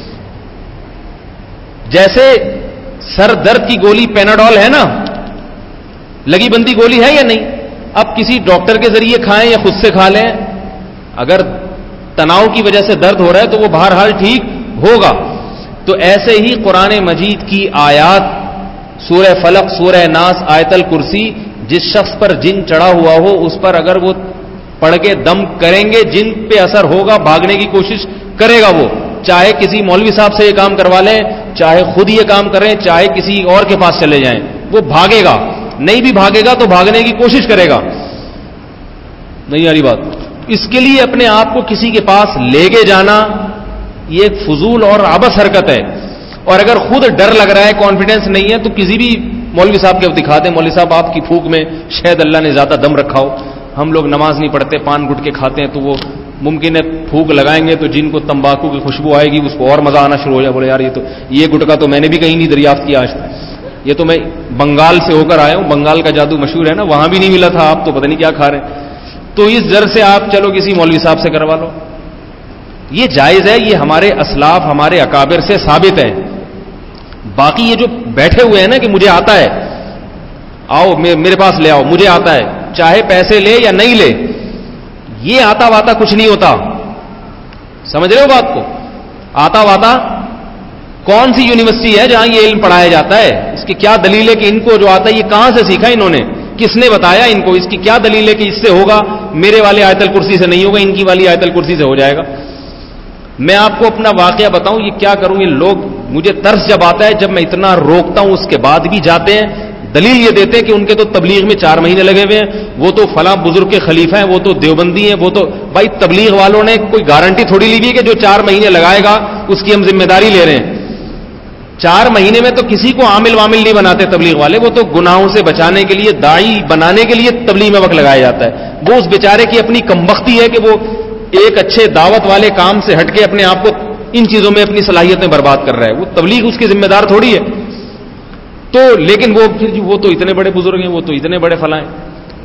جیسے سر درد کی گولی پیناڈول ہے نا، لگی بندی گولی ہے یا نہیں؟ اب کسی ڈاکٹر کے ذریعے کھائیں یا خود سے کھا لیں، اگر تناؤ کی وجہ سے درد ہو رہا ہے تو وہ بہرحال ٹھیک ہوگا. تو ایسے ہی قرآن مجید کی آیات، سورہ فلق، سورہ ناس، آیت الکرسی، جس شخص پر جن چڑھا ہوا ہو اس پر اگر وہ پڑھ کے دم کریں گے، جن پہ اثر ہوگا بھاگنے کی کوشش کرے گا وہ، چاہے کسی مولوی صاحب سے یہ کام کروا لیں، چاہے خود یہ کام کریں، چاہے کسی اور کے پاس چلے جائیں، وہ بھاگے گا. نہیں بھی بھاگے گا تو بھاگنے کی کوشش کرے گا. نہیں آ رہی بات؟ اس کے لیے اپنے آپ کو کسی کے پاس لے کے جانا یہ ایک فضول اور عبث حرکت ہے. اور اگر خود ڈر لگ رہا ہے، کانفیڈنس نہیں ہے، تو کسی بھی مولوی صاحب کے دکھا دیں، مولوی صاحب آپ کی پھونک میں شاید اللہ نے زیادہ دم رکھا ہو، ہم لوگ نماز نہیں پڑھتے، پان گٹکے کھاتے ہیں، تو وہ ممکن ہے پھونک لگائیں گے تو جن کو تمباکو کی خوشبو آئے گی اس کو اور مزہ آنا شروع ہو جائے، بولے یار یہ گٹکا تو میں نے بھی کہیں نہیں دریافت کیا آج تک، یہ تو میں بنگال سے ہو کر آیا ہوں، بنگال کا جادو مشہور ہے نا، وہاں بھی نہیں ملا تھا، آپ تو پتہ نہیں کیا کھا رہے ہیں. تو اس زر سے آپ چلو کسی مولوی صاحب سے کروا لو، یہ جائز ہے، یہ ہمارے اسلاف ہمارے اکابر سے ثابت ہے. باقی یہ جو بیٹھے ہوئے ہیں نا کہ مجھے آتا ہے، آؤ میرے پاس لے آؤ، مجھے آتا ہے، چاہے پیسے لے یا نہیں لے، یہ آتا واتا کچھ نہیں ہوتا. سمجھ رہے ہو بات کو؟ آتا واتا کون سی یونیورسٹی ہے جہاں یہ علم پڑھایا جاتا ہے؟ اس کی کیا دلیل ہے کہ ان کو جو آتا ہے یہ کہاں سے سیکھا انہوں نے؟ کس نے بتایا ان کو؟ اس کی کیا دلیل ہے کہ اس سے ہوگا، میرے والے آیت الکرسی سے نہیں ہوگا، ان کی والی آیت الکرسی سے ہو جائے گا؟ میں آپ کو اپنا واقعہ بتاؤں، یہ کیا کروں، یہ لوگ مجھے ترس جب آتا ہے، جب میں اتنا روکتا ہوں اس کے بعد بھی جاتے ہیں. دلیل یہ دیتے ہیں کہ ان کے تو تبلیغ میں 4 مہینے لگے ہوئے ہیں، وہ تو فلاں بزرگ کے خلیفہ ہیں، وہ تو دیوبندی ہیں، وہ تو بھائی تبلیغ والوں نے کوئی گارنٹی تھوڑی لی ہوئی ہے کہ جو 4 مہینے لگائے گا اس کی ہم ذمہ داری لے رہے ہیں. 4 مہینے میں تو کسی کو عامل وامل نہیں بناتے تبلیغ والے، وہ تو گناہوں سے بچانے کے لیے، داعی بنانے کے لیے تبلیغ میں وقت لگایا جاتا ہے. وہ اس بیچارے کی اپنی کمبختی ہے کہ وہ ایک اچھے دعوت والے کام سے ہٹ کے اپنے آپ کو ان چیزوں میں اپنی صلاحیتیں برباد کر رہا ہے. وہ تبلیغ اس کی ذمہ دار تھوڑی ہے. تو لیکن وہ تو اتنے بڑے بزرگ ہیں، وہ تو اتنے بڑے فلاں ہیں.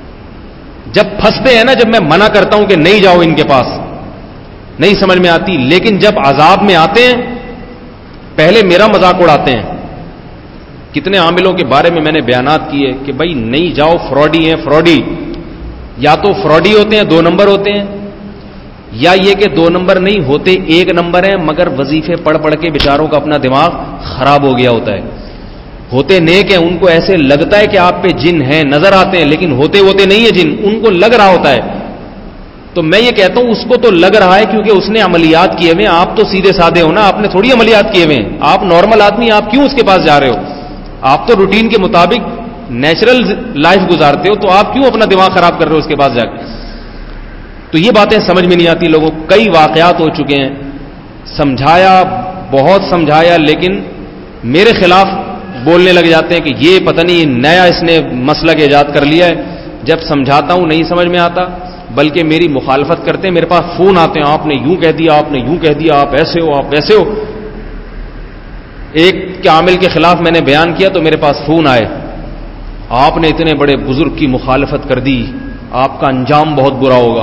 جب پھنستے ہیں نا، جب میں منع کرتا ہوں کہ نہیں جاؤ ان کے پاس، نہیں سمجھ میں آتی، لیکن جب عذاب میں آتے ہیں پہلے میرا مذاق اڑاتے ہیں. کتنے عاملوں کے بارے میں نے بیانات کیے کہ بھائی نہیں جاؤ، فراڈی ہیں، فراڈی. یا تو فراڈی ہوتے ہیں، 2 نمبر ہوتے ہیں، یا یہ کہ 2 نمبر نہیں ہوتے، 1 نمبر ہیں، مگر وظیفے پڑھ پڑھ کے بیچاروں کا اپنا دماغ خراب ہو گیا ہوتا ہے. ہوتے نیک ہیں، ان کو ایسے لگتا ہے کہ آپ پہ جن ہیں، نظر آتے ہیں، لیکن ہوتے نہیں ہے جن، ان کو لگ رہا ہوتا ہے. تو میں یہ کہتا ہوں اس کو تو لگ رہا ہے کیونکہ اس نے عملیات کیے ہوئے. آپ تو سیدھے سادے ہو نا، آپ نے تھوڑی عملیات کیے ہوئے ہیں، آپ نارمل آدمی، آپ کیوں اس کے پاس جا رہے ہو؟ آپ تو روٹین کے مطابق نیچرل لائف گزارتے ہو، تو آپ کیوں اپنا دماغ خراب کر رہے ہو اس کے پاس جا کے؟ تو یہ باتیں سمجھ میں نہیں آتی لوگوں. کئی واقعات ہو چکے ہیں، سمجھایا، بہت سمجھایا، لیکن میرے خلاف بولنے لگ جاتے ہیں کہ یہ پتہ نہیں نیا اس نے مسلک ایجاد کر لیا ہے. جب سمجھاتا ہوں نہیں سمجھ میں آتا، بلکہ میری مخالفت کرتے ہیں، میرے پاس فون آتے ہیں، آپ نے یوں کہہ دیا، آپ نے یوں کہہ دیا، آپ ایسے ہو، آپ ویسے ہو. ایک عامل کے خلاف میں نے بیان کیا تو میرے پاس فون آئے، آپ نے اتنے بڑے بزرگ کی مخالفت کر دی، آپ کا انجام بہت برا ہوگا.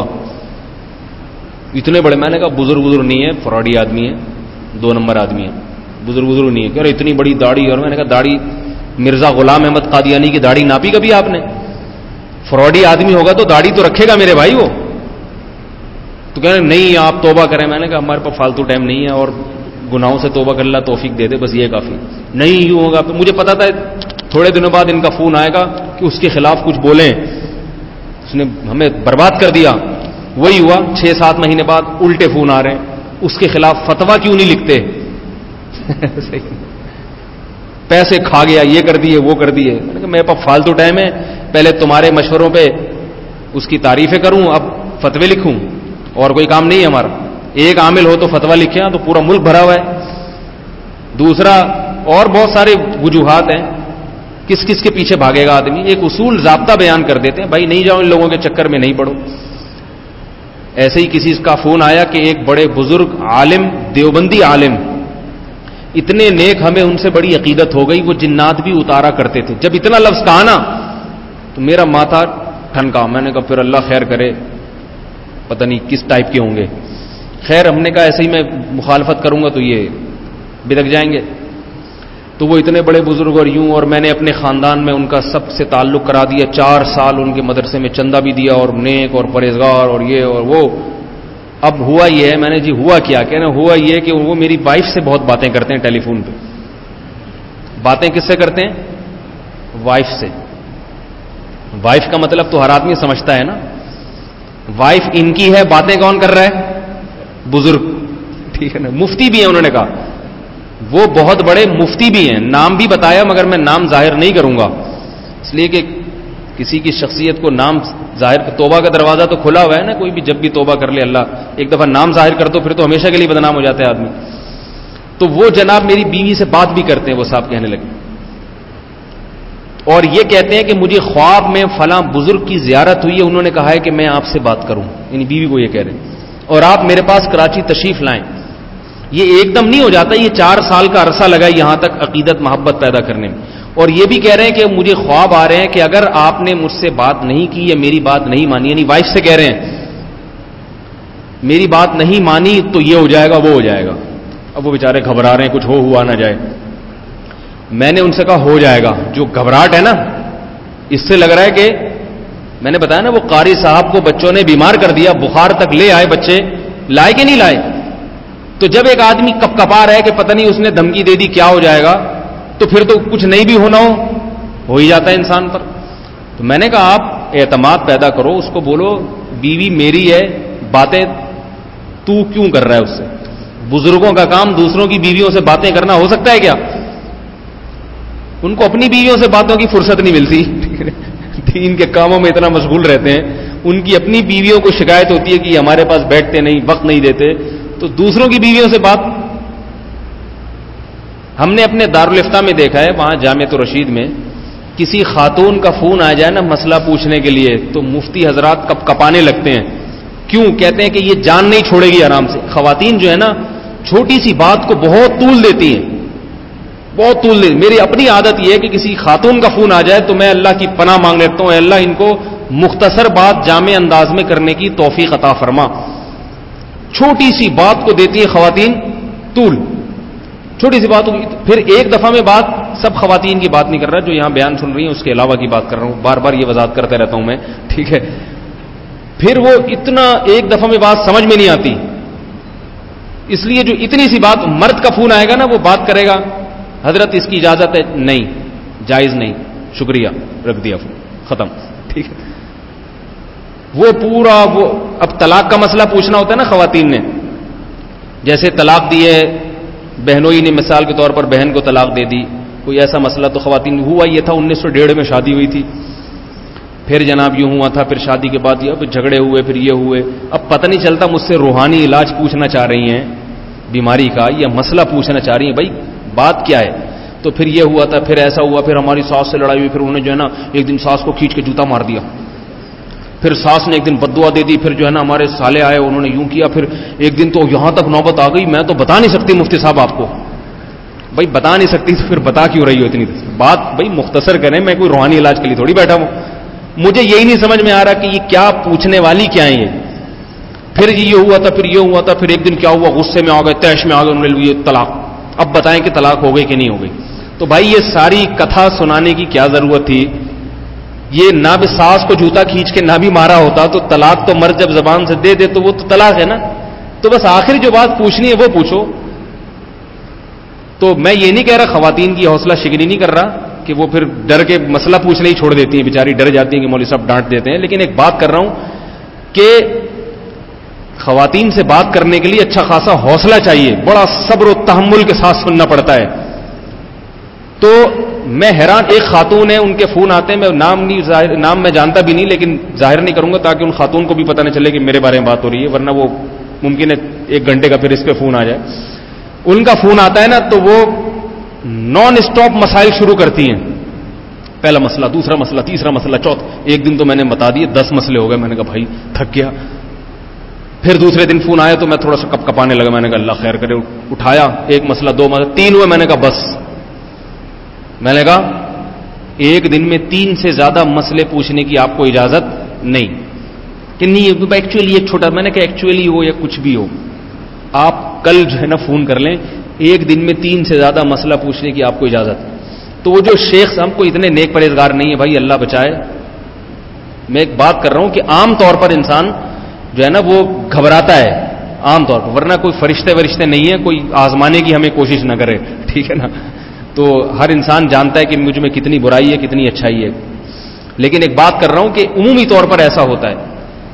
اتنے بڑے، میں نے کہا بزرگ نہیں ہے، فراڈی آدمی ہے، 2 نمبر آدمی ہے، بزرگ نہیں ہے. کہ ارے اتنی بڑی داڑھی، اور میں نے کہا داڑھی مرزا غلام احمد قادیانی کی داڑھی ناپی کبھی آپ نے؟ فراڈی آدمی ہوگا تو داڑھی تو رکھے گا میرے بھائی وہ. تو کہہ رہے نہیں آپ توبہ کریں. میں نے کہا ہمارے پاس فالتو ٹائم نہیں ہے، اور گناہوں سے توبہ کر اللہ توفیق دے دے، بس یہ کافی. نہیں یوں ہوگا. مجھے پتا تھا تھوڑے دنوں بعد ان کا فون آئے گا کہ اس کے خلاف کچھ بولیں، اس نے ہمیں برباد کر دیا. وہی ہوا، 6-7 مہینے بعد الٹے فون آ رہے ہیں، اس کے خلاف فتویٰ کیوں نہیں لکھتے؟ پیسے کھا گیا، یہ کر دیے، وہ کر دیے. میں نے کہا میرے پاس فالتو ٹائم ہے، پہلے تمہارے مشوروں پہ اس کی تعریفیں کروں، اب فتوے لکھوں، اور کوئی کام نہیں ہے ہمارا. ایک عامل ہو تو فتویٰ لکھے تو پورا ملک بھرا ہوا ہے. دوسرا، اور بہت سارے وجوہات ہیں، کس کس کے پیچھے بھاگے گا آدمی. ایک اصول ضابطہ بیان کر دیتے ہیں، بھائی نہیں جاؤ ان لوگوں کے چکر میں، نہیں پڑھو. ایسے ہی کسی کا فون آیا کہ ایک بڑے بزرگ عالم، دیوبندی عالم، اتنے نیک، ہمیں ان سے بڑی عقیدت ہو گئی، وہ جنات بھی اتارا کرتے تھے. جب اتنا لفظ کہا نا تو میرا ماتھا ٹھنکا. میں نے کہا پھر اللہ خیر کرے، پتہ نہیں کس ٹائپ کے ہوں گے. خیر ہم نے کہا ایسے ہی میں مخالفت کروں گا تو یہ بدک جائیں گے. تو وہ اتنے بڑے بزرگ اور یوں، اور میں نے اپنے خاندان میں ان کا سب سے تعلق کرا دیا. 4 سال ان کے مدرسے میں چندہ بھی دیا، اور نیک اور پرہیزگار اور یہ اور وہ. اب ہوا یہ ہے، میں نے جی ہوا کیا؟ کہنا ہوا یہ کہ وہ میری وائف سے بہت باتیں کرتے ہیں ٹیلی فون پہ. باتیں کس سے کرتے ہیں؟ وائف سے. وائف کا مطلب تو ہر آدمی سمجھتا ہے نا. وائف ان کی ہے, باتیں کون کر رہا ہے؟ بزرگ, ٹھیک ہے نا. مفتی بھی ہیں, انہوں نے کہا وہ بہت بڑے مفتی بھی ہیں, نام بھی بتایا مگر میں نام ظاہر نہیں کروں گا, اس لیے کہ کسی کی شخصیت کو نام ظاہر, توبہ کا دروازہ تو کھلا ہوا ہے نا, کوئی بھی جب بھی توبہ کر لے اللہ, ایک دفعہ نام ظاہر کر دو پھر تو ہمیشہ کے لیے بدنام ہو جاتا ہے آدمی. تو وہ جناب میری بیوی سے بات بھی کرتے ہیں, وہ صاحب کہنے لگے, اور یہ کہتے ہیں کہ مجھے خواب میں فلاں بزرگ کی زیارت ہوئی ہے, انہوں نے کہا ہے کہ میں آپ سے بات کروں, یعنی بیوی کو یہ کہہ رہے ہیں, اور آپ میرے پاس کراچی تشریف لائیں. یہ ایک دم نہیں ہو جاتا, یہ 4 سال کا عرصہ لگا یہاں تک عقیدت محبت پیدا کرنے میں. اور یہ بھی کہہ رہے ہیں کہ مجھے خواب آ رہے ہیں کہ اگر آپ نے مجھ سے بات نہیں کی یا میری بات نہیں مانی, یعنی وائف سے کہہ رہے ہیں میری بات نہیں مانی تو یہ ہو جائے گا وہ ہو جائے گا. اب وہ بیچارے گھبرا رہے ہیں کچھ ہوا نہ جائے. میں نے ان سے کہا ہو جائے گا. جو گھبراہٹ ہے نا اس سے لگ رہا ہے کہ میں نے بتایا نا وہ قاری صاحب کو بچوں نے بیمار کر دیا, بخار تک لے آئے, بچے لائے کہ نہیں لائے. تو جب ایک آدمی کپ کپا رہا ہے کہ پتہ نہیں اس نے دھمکی دے دی کیا ہو جائے گا, تو پھر تو کچھ نہیں بھی ہونا ہو ہی جاتا ہے انسان پر. تو میں نے کہا آپ اعتماد پیدا کرو, اس کو بولو بیوی میری ہے, باتیں تو کیوں کر رہا ہے اس سے. بزرگوں کا کام دوسروں کی بیویوں سے باتیں کرنا ہو سکتا ہے کیا؟ ان کو اپنی بیویوں سے باتوں کی فرصت نہیں ملتی, دین کے کاموں میں اتنا مشغول رہتے ہیں. ان کی اپنی بیویوں کو شکایت ہوتی ہے کہ یہ ہمارے پاس بیٹھتے نہیں, وقت نہیں دیتے, تو دوسروں کی بیویوں سے بات. ہم نے اپنے دارالفتہ میں دیکھا ہے, وہاں جامعۃ الرشید میں کسی خاتون کا فون آ جائے نا مسئلہ پوچھنے کے لیے تو مفتی حضرات کپ کپانے لگتے ہیں. کیوں؟ کہتے ہیں کہ یہ جان نہیں چھوڑے گی آرام سے. خواتین جو ہے نا چھوٹی سی بات کو بہت طول دیتی ہیں, بہت طول دیتی. میری اپنی عادت یہ ہے کہ کسی خاتون کا فون آ جائے تو میں اللہ کی پناہ مانگ لیتا ہوں, اے اللہ ان کو مختصر بات جامع انداز میں کرنے کی توفیق عطا فرما. چھوٹی سی بات کو دیتی ہیں خواتین طول, چھوٹی سی بات ہوگی. پھر ایک دفعہ میں بات, سب خواتین کی بات نہیں کر رہا, جو یہاں بیان سن رہی ہیں اس کے علاوہ کی بات کر رہا ہوں, بار بار یہ وضاحت کرتے رہتا ہوں میں, ٹھیک ہے. پھر وہ اتنا ایک دفعہ میں بات سمجھ میں نہیں آتی, اس لیے جو اتنی سی بات, مرد کا فون آئے گا نا وہ بات کرے گا, حضرت اس کی اجازت ہے, نہیں جائز نہیں, شکریہ, رکھ دیا فون, ختم, ٹھیک ہے. وہ پورا وہ اب طلاق کا مسئلہ پوچھنا ہوتا ہے نا خواتین نے, جیسے طلاق دیے بہنوئی نے, مثال کے طور پر بہن کو طلاق دے دی, کوئی ایسا مسئلہ. تو خواتین ہوا یہ تھا 1901 میں شادی ہوئی تھی, پھر جناب یوں ہوا تھا, پھر شادی کے بعد یہ جھگڑے ہوئے, پھر یہ ہوئے. اب پتہ نہیں چلتا مجھ سے روحانی علاج پوچھنا چاہ رہی ہیں بیماری کا, یا مسئلہ پوچھنا چاہ رہی ہیں, بھائی بات کیا ہے. تو پھر یہ ہوا تھا, پھر ایسا ہوا, پھر ہماری ساس سے لڑائی ہوئی, پھر انہوں نے جو ہے نا ایک دن ساس کو کھینچ کے جوتا مار دیا, پھر ساس نے ایک دن بددعا دے دی, پھر جو ہے نا ہمارے سالے آئے انہوں نے یوں کیا, پھر ایک دن تو یہاں تک نوبت آ گئی, میں تو بتا نہیں سکتی مفتی صاحب آپ کو. بھائی بتا نہیں سکتی تو پھر بتا کیوں رہی ہو اتنی بات؟ بھائی مختصر کریں, میں کوئی روحانی علاج کے لیے تھوڑی بیٹھا ہوں. مجھے یہی نہیں سمجھ میں آ رہا کہ یہ کیا پوچھنے والی کیا ہیں یہ. پھر یہ ہوا تھا, پھر یہ ہوا تھا, پھر ایک دن کیا ہوا, غصے میں آ گئے, تیش میں آ گئے, انہوں نے یہ طلاق. اب بتائیں کہ طلاق ہو گئی کہ نہیں ہو گئی. تو بھائی یہ ساری کتھا سنانے کی کیا ضرورت تھی؟ یہ نہ بھی ساس کو جوتا کھینچ کے نہ بھی مارا ہوتا تو طلاق تو مرد جب زبان سے دے دے تو وہ تو طلاق ہے نا. تو بس آخر جو بات پوچھنی ہے وہ پوچھو. تو میں یہ نہیں کہہ رہا, خواتین کی حوصلہ شکنی نہیں کر رہا کہ وہ پھر ڈر کے مسئلہ پوچھنا ہی چھوڑ دیتی ہیں, بیچاری ڈر جاتی ہیں کہ مولوی صاحب ڈانٹ دیتے ہیں. لیکن ایک بات کر رہا ہوں کہ خواتین سے بات کرنے کے لیے اچھا خاصا حوصلہ چاہیے, بڑا صبر و تحمل کے ساتھ سننا پڑتا ہے. تو میں حیران, ایک خاتون ہے, ان کے فون آتے ہیں, میں نام میں جانتا بھی نہیں لیکن ظاہر نہیں کروں گا تاکہ ان خاتون کو بھی پتہ نہ چلے کہ میرے بارے میں بات ہو رہی ہے, ورنہ وہ ممکن ہے 1 گھنٹے کا پھر اس پہ فون آ جائے. ان کا فون آتا ہے نا تو وہ نان اسٹاپ مسائل شروع کرتی ہیں, پہلا مسئلہ, دوسرا مسئلہ, تیسرا مسئلہ, چوتھا. ایک دن تو میں نے بتا دیے 10 مسئلے ہو گئے. میں نے کہا بھائی تھک گیا. پھر دوسرے دن فون آیا تو میں تھوڑا سا کپ کپانے لگا. میں نے کہا اللہ خیر کرے, اٹھایا, 1 مسئلہ, 2 مسئلہ, 3 ہوئے. میں نے کہا بس. میں نے کہا ایک دن میں 3 سے زیادہ مسئلے پوچھنے کی آپ کو اجازت نہیں. کہ نہیں ایکچولی ایک چھوٹا. میں نے کہا ایکچولی ہو یا کچھ بھی ہو, آپ کل جو ہے نا فون کر لیں, ایک دن میں 3 سے زیادہ مسئلہ پوچھنے کی آپ کو اجازت. تو وہ جو شیخ ہم کو اتنے نیک پرہیزگار نہیں ہے, بھائی اللہ بچائے. میں ایک بات کر رہا ہوں کہ عام طور پر انسان جو ہے نا وہ گھبراتا ہے عام طور پر, ورنہ کوئی فرشتے نہیں ہے, کوئی آزمانے کی ہمیں کوشش نہ کرے, ٹھیک ہے نا. تو ہر انسان جانتا ہے کہ مجھ میں کتنی برائی ہے کتنی اچھائی ہے. لیکن ایک بات کر رہا ہوں کہ عمومی طور پر ایسا ہوتا ہے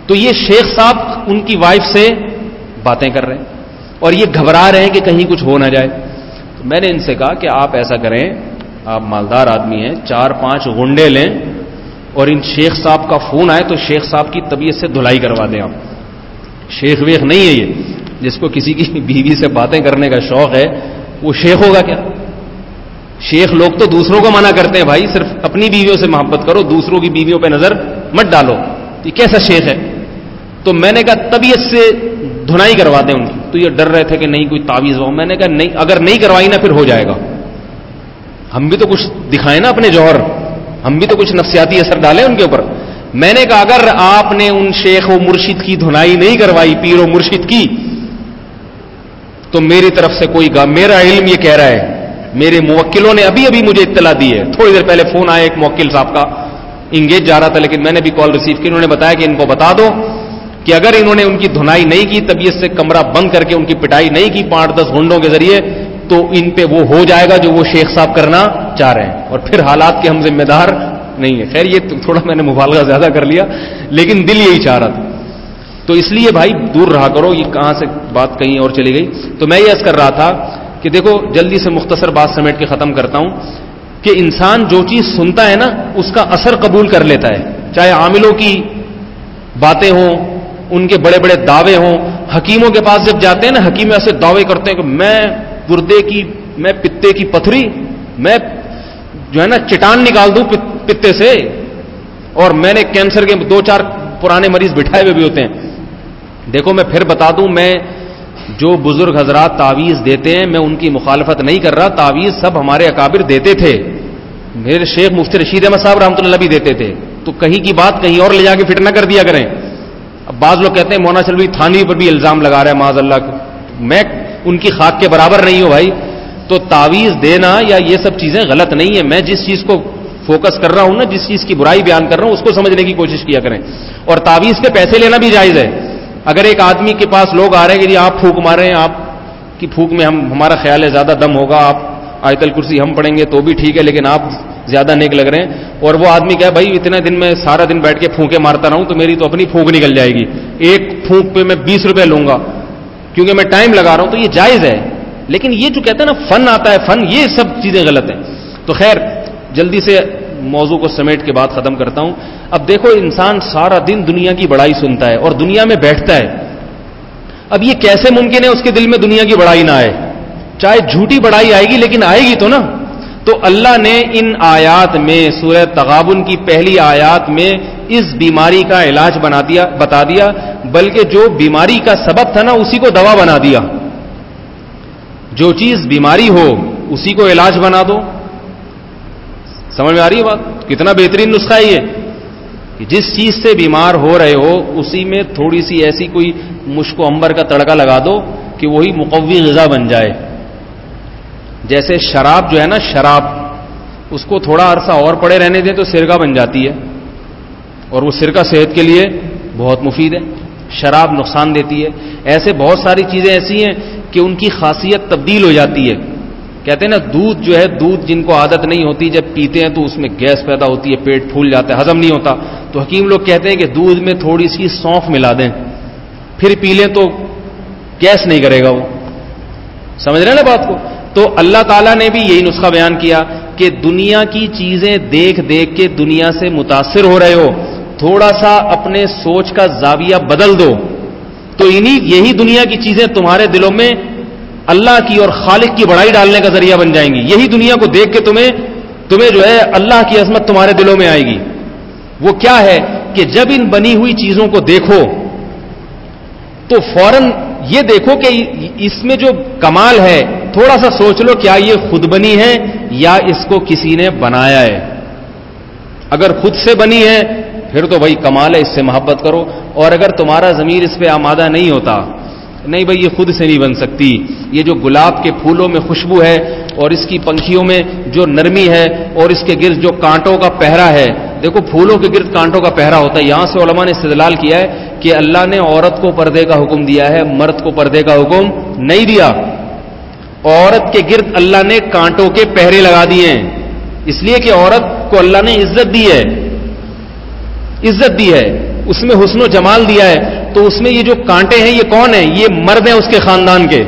تو یہ شیخ صاحب ان کی وائف سے باتیں کر رہے ہیں اور یہ گھبرا رہے ہیں کہ کہیں کچھ ہو نہ جائے. تو میں نے ان سے کہا کہ آپ ایسا کریں, آپ مالدار آدمی ہیں, 4-5 غنڈے لیں اور ان شیخ صاحب کا فون آئے تو شیخ صاحب کی طبیعت سے دھلائی کروا دیں. آپ شیخ ویخ نہیں ہے یہ, جس کو کسی کی بیوی سے باتیں کرنے کا شوق ہے وہ شیخ ہوگا کیا؟ شیخ لوگ تو دوسروں کو منع کرتے ہیں, بھائی صرف اپنی بیویوں سے محبت کرو, دوسروں کی بیویوں پہ نظر مت ڈالو. یہ کیسا شیخ ہے؟ تو میں نے کہا طبیعت سے دھنائی کروا دیں ان کی. تو یہ ڈر رہے تھے کہ نہیں کوئی تعویذ ہو. میں نے کہا نہیں, اگر نہیں کروائی نا پھر ہو جائے گا. ہم بھی تو کچھ دکھائیں نا اپنے جوہر, ہم بھی تو کچھ نفسیاتی اثر ڈالیں ان کے اوپر. میں نے کہا اگر آپ نے ان شیخ و مرشد کی دھنائی نہیں کروائی, پیر و مرشد کی, تو میری طرف سے کوئی میرا علم یہ کہہ رہا ہے, میرے موکلوں نے ابھی مجھے اطلاع دی ہے, تھوڑی دیر پہلے فون آیا ایک موکل صاحب کا, انگیج جا رہا تھا لیکن میں نے بھی کال ریسیو کی. انہوں نے بتایا کہ ان کو بتا دو کہ اگر انہوں نے ان کی دھنائی نہیں کی, طبیعت سے کمرہ بند کر کے ان کی پٹائی نہیں کی 5-10 گھنٹوں کے ذریعے, تو ان پہ وہ ہو جائے گا جو وہ شیخ صاحب کرنا چاہ رہے ہیں, اور پھر حالات کے ہم ذمہ دار نہیں ہے. خیر یہ تھوڑا میں نے مبالغہ زیادہ کر لیا, لیکن دل یہی چاہ رہا تھا. تو اس لیے بھائی دور رہا کرو. یہ کہاں سے بات کہیں اور چلی گئی. تو میں یہ عرض کر رہا تھا کہ دیکھو جلدی سے مختصر بات سمیٹ کے ختم کرتا ہوں کہ انسان جو چیز سنتا ہے نا اس کا اثر قبول کر لیتا ہے, چاہے عاملوں کی باتیں ہوں, ان کے بڑے بڑے دعوے ہوں. حکیموں کے پاس جب جاتے ہیں نا, حکیم ایسے دعوے کرتے ہیں کہ میں گردے کی, میں پتے کی پتھری, میں جو ہے نا چٹان نکال دوں پتے سے, اور میں نے کینسر کے 2-4 پرانے مریض بٹھائے ہوئے بھی ہوتے ہیں. دیکھو میں پھر بتا دوں, میں جو بزرگ حضرات تعویذ دیتے ہیں میں ان کی مخالفت نہیں کر رہا. تعویذ سب ہمارے اکابر دیتے تھے, میرے شیخ مفتی رشید احمد صاحب رحمۃ اللہ بھی دیتے تھے. تو کہیں کی بات کہیں اور لے جا کے فٹ نہ کر دیا کریں. اب بعض لوگ کہتے ہیں مولانا چلوی تھانوی پر بھی الزام لگا رہا ہے معاذ اللہ. میں ان کی خاک کے برابر نہیں ہوں بھائی. تو تعویذ دینا یا یہ سب چیزیں غلط نہیں ہے. میں جس چیز کو فوکس کر رہا ہوں نا, جس چیز کی برائی بیان کر رہا ہوں اس کو سمجھنے کی کوشش کیا کریں. اور تعویذ کے پیسے لینا بھی جائز ہے. اگر ایک آدمی کے پاس لوگ آ رہے ہیں کہ جی آپ پھونک مارے ہیں, آپ کی پھونک میں ہمارا خیال ہے زیادہ دم ہوگا, آپ آیت الکرسی ہم پڑھیں گے تو بھی ٹھیک ہے لیکن آپ زیادہ نیک لگ رہے ہیں, اور وہ آدمی کہے بھائی اتنے دن میں سارا دن بیٹھ کے پھونکے مارتا رہا ہوں تو میری تو اپنی پھونک نکل جائے گی, ایک پھونک پہ میں 20 روپے لوں گا کیونکہ میں ٹائم لگا رہا ہوں, تو یہ جائز ہے. لیکن یہ جو کہتے ہیں نا فن آتا ہے, فن, یہ سب چیزیں غلط ہیں. تو خیر جلدی سے موضوع کو سمیٹ کے بعد ختم کرتا ہوں. اب دیکھو انسان سارا دن دنیا کی بڑائی سنتا ہے اور دنیا میں بیٹھتا ہے. اب یہ کیسے ممکن ہے اس کے دل میں دنیا کی بڑائی نہ آئے؟ چاہے جھوٹی بڑائی آئے گی لیکن آئے گی تو نا. تو اللہ نے ان آیات میں, سورہ تغابن کی پہلی آیات میں اس بیماری کا علاج بتا دیا, بلکہ جو بیماری کا سبب تھا نا اسی کو دوا بنا دیا. جو چیز بیماری ہو اسی کو علاج بنا دو. سمجھ میں آ رہی ہے بات؟ کتنا بہترین نسخہ ہے یہ, کہ جس چیز سے بیمار ہو رہے ہو اسی میں تھوڑی سی ایسی کوئی مشک و عنبر کا تڑکا لگا دو کہ وہی مقوی غذا بن جائے. جیسے شراب جو ہے نا, شراب اس کو تھوڑا عرصہ اور پڑے رہنے دیں تو سرکہ بن جاتی ہے, اور وہ سرکہ صحت کے لیے بہت مفید ہے. شراب نقصان دیتی ہے. ایسے بہت ساری چیزیں ایسی ہیں کہ ان کی خاصیت تبدیل ہو جاتی ہے. کہتے ہیں نا دودھ جو ہے, دودھ جن کو عادت نہیں ہوتی جب پیتے ہیں تو اس میں گیس پیدا ہوتی ہے, پیٹ پھول جاتا ہے, ہضم نہیں ہوتا. تو حکیم لوگ کہتے ہیں کہ دودھ میں تھوڑی سی سونف ملا دیں پھر پی لیں تو گیس نہیں کرے گا وہ. سمجھ رہے ہیں نا بات کو؟ تو اللہ تعالیٰ نے بھی یہی نسخہ بیان کیا کہ دنیا کی چیزیں دیکھ دیکھ کے دنیا سے متاثر ہو رہے ہو, تھوڑا سا اپنے سوچ کا زاویہ بدل دو تو یہی دنیا کی چیزیں تمہارے دلوں میں اللہ کی اور خالق کی بڑائی ڈالنے کا ذریعہ بن جائیں گی. یہی دنیا کو دیکھ کے تمہیں جو ہے اللہ کی عظمت تمہارے دلوں میں آئے گی. وہ کیا ہے کہ جب ان بنی ہوئی چیزوں کو دیکھو تو فوراً یہ دیکھو کہ اس میں جو کمال ہے تھوڑا سا سوچ لو کیا یہ خود بنی ہے یا اس کو کسی نے بنایا ہے. اگر خود سے بنی ہے پھر تو بھائی کمال ہے, اس سے محبت کرو. اور اگر تمہارا ضمیر اس پہ آمادہ نہیں ہوتا, نہیں بھائی یہ خود سے نہیں بن سکتی, یہ جو گلاب کے پھولوں میں خوشبو ہے اور اس کی پنکھیوں میں جو نرمی ہے اور اس کے گرد جو کانٹوں کا پہرا ہے, دیکھو پھولوں کے گرد کانٹوں کا پہرا ہوتا ہے. یہاں سے علماء نے استدلال کیا ہے کہ اللہ نے عورت کو پردے کا حکم دیا ہے, مرد کو پردے کا حکم نہیں دیا. عورت کے گرد اللہ نے کانٹوں کے پہرے لگا دیے ہیں, اس لیے کہ عورت کو اللہ نے عزت دی ہے, عزت دی ہے. اس میں حسن و جمال دیا ہے، تو اس میں یہ جو کانٹے ہیں یہ کون ہیں؟ یہ مرد ہیں اس کے خاندان کے،